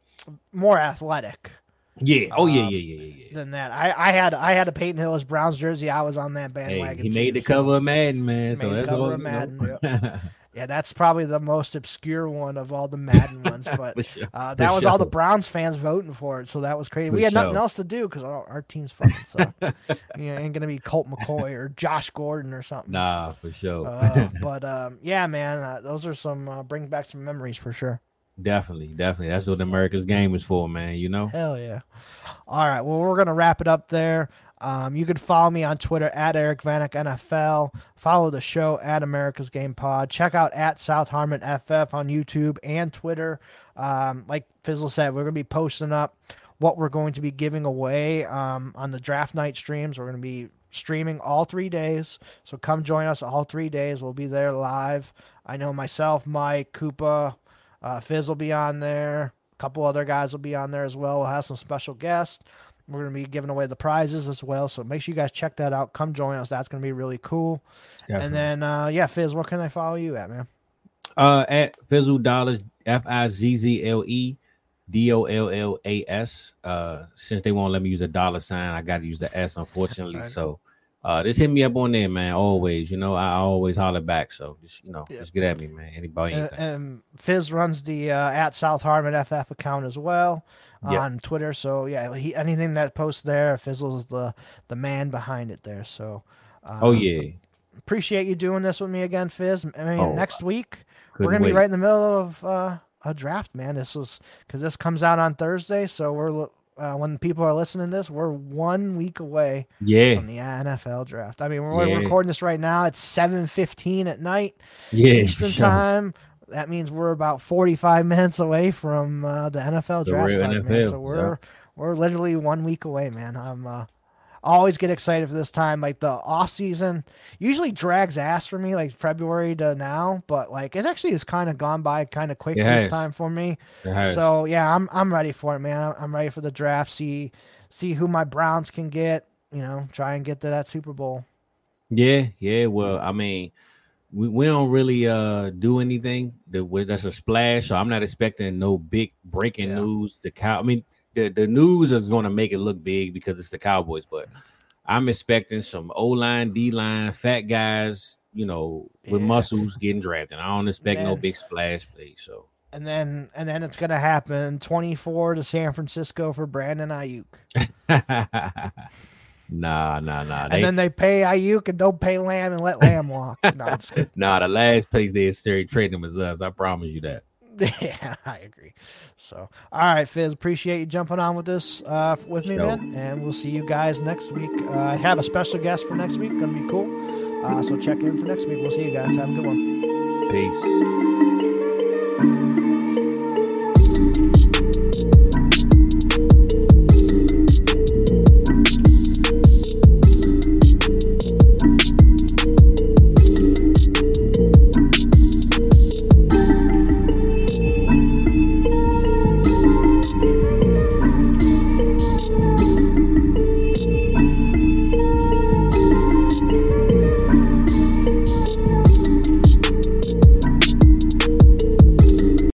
more athletic. Yeah. Oh yeah, um, yeah, yeah, yeah, yeah. Than that, I, I had I had a Peyton Hillis Browns jersey. I was on that bandwagon. Hey, he made too, the cover so. of Madden, man. So that's cover all. Of Madden. Yeah. yeah, that's probably the most obscure one of all the Madden ones. But sure. uh, that for was sure. all the Browns fans voting for it. So that was crazy. For we had sure. nothing else to do because our, our team's fucking suck. You know, ain't gonna be Colt McCoy or Josh Gordon or something. Nah, for sure. uh, but um, yeah, man, uh, those are some uh, bring back some memories for sure. Definitely, definitely. That's what America's game is for, man. You know? Hell yeah. All right. Well, we're going to wrap it up there. Um, you can follow me on Twitter at Eric Vanek N F L. Follow the show at America's Game Pod. Check out at South Harmon F F on YouTube and Twitter. Um, like Fizzle said, we're going to be posting up what we're going to be giving away um, on the draft night streams. We're going to be streaming all three days. So come join us all three days. We'll be there live. I know myself, Mike, Koopa, Uh, Fizz will be on there. A couple other guys will be on there as well. We'll have some special guests. We're going to be giving away the prizes as well. So make sure you guys check that out. Come join us. That's going to be really cool. Definitely. And then, uh, yeah, Fizz, where can I follow you at, man? Uh, at Fizzle Dollars, F I Z Z L E D O L L A S. Uh, since they won't let me use a dollar sign, I got to use the S, unfortunately. Right. So uh, just hit me up on there, man. Always, you know, I always holler back. So just, you know, yeah. just get at me, man. Anybody, anything. And, and Fizz runs the uh, at South Harmon F F account as well yep. on Twitter. So yeah, he, anything that posts there, Fizzle's the the man behind it there. So um, oh yeah, appreciate you doing this with me again, Fizz. I mean, oh, next week we're gonna wait. be right in the middle of uh, a draft, man. This was because this comes out on Thursday, so we're. Uh, when people are listening to this, we're one week away yeah. from the N F L draft. I mean, we're yeah. recording this right now. It's seven fifteen at night yeah, Eastern sure. time. That means we're about forty-five minutes away from uh, the N F L the draft start, N F L, man. So we're yeah. we're literally one week away, man. I'm uh, always get excited for this time. Like the off season usually drags ass for me, like February to now, but like it actually has kind of gone by kind of quick it this has. time for me. So yeah, I'm I'm ready for it, man. I'm ready for the draft. See see who my Browns can get. You know, try and get to that Super Bowl. Yeah, yeah. Well, I mean, we, we don't really uh do anything that that's a splash. So I'm not expecting no big breaking yeah. news. The cow. I mean. The, the news is going to make it look big because it's the Cowboys, but I'm expecting some O-line, D-line, fat guys, you know, with yeah. muscles getting drafted. I don't expect then, no big splash play. So and then and then it's going to happen twenty-four to San Francisco for Brandon Ayuk. nah, nah, nah. And they, then they pay Ayuk and don't pay Lamb and let Lamb walk. No, nah, the last place they started trading was us. I promise you that. Yeah, I agree. So, all right, Fizz, appreciate you jumping on with this uh, with me, Show. man. And we'll see you guys next week. Uh, I have a special guest for next week. Gonna be cool. Uh, so check in for next week. We'll see you guys. Have a good one. Peace.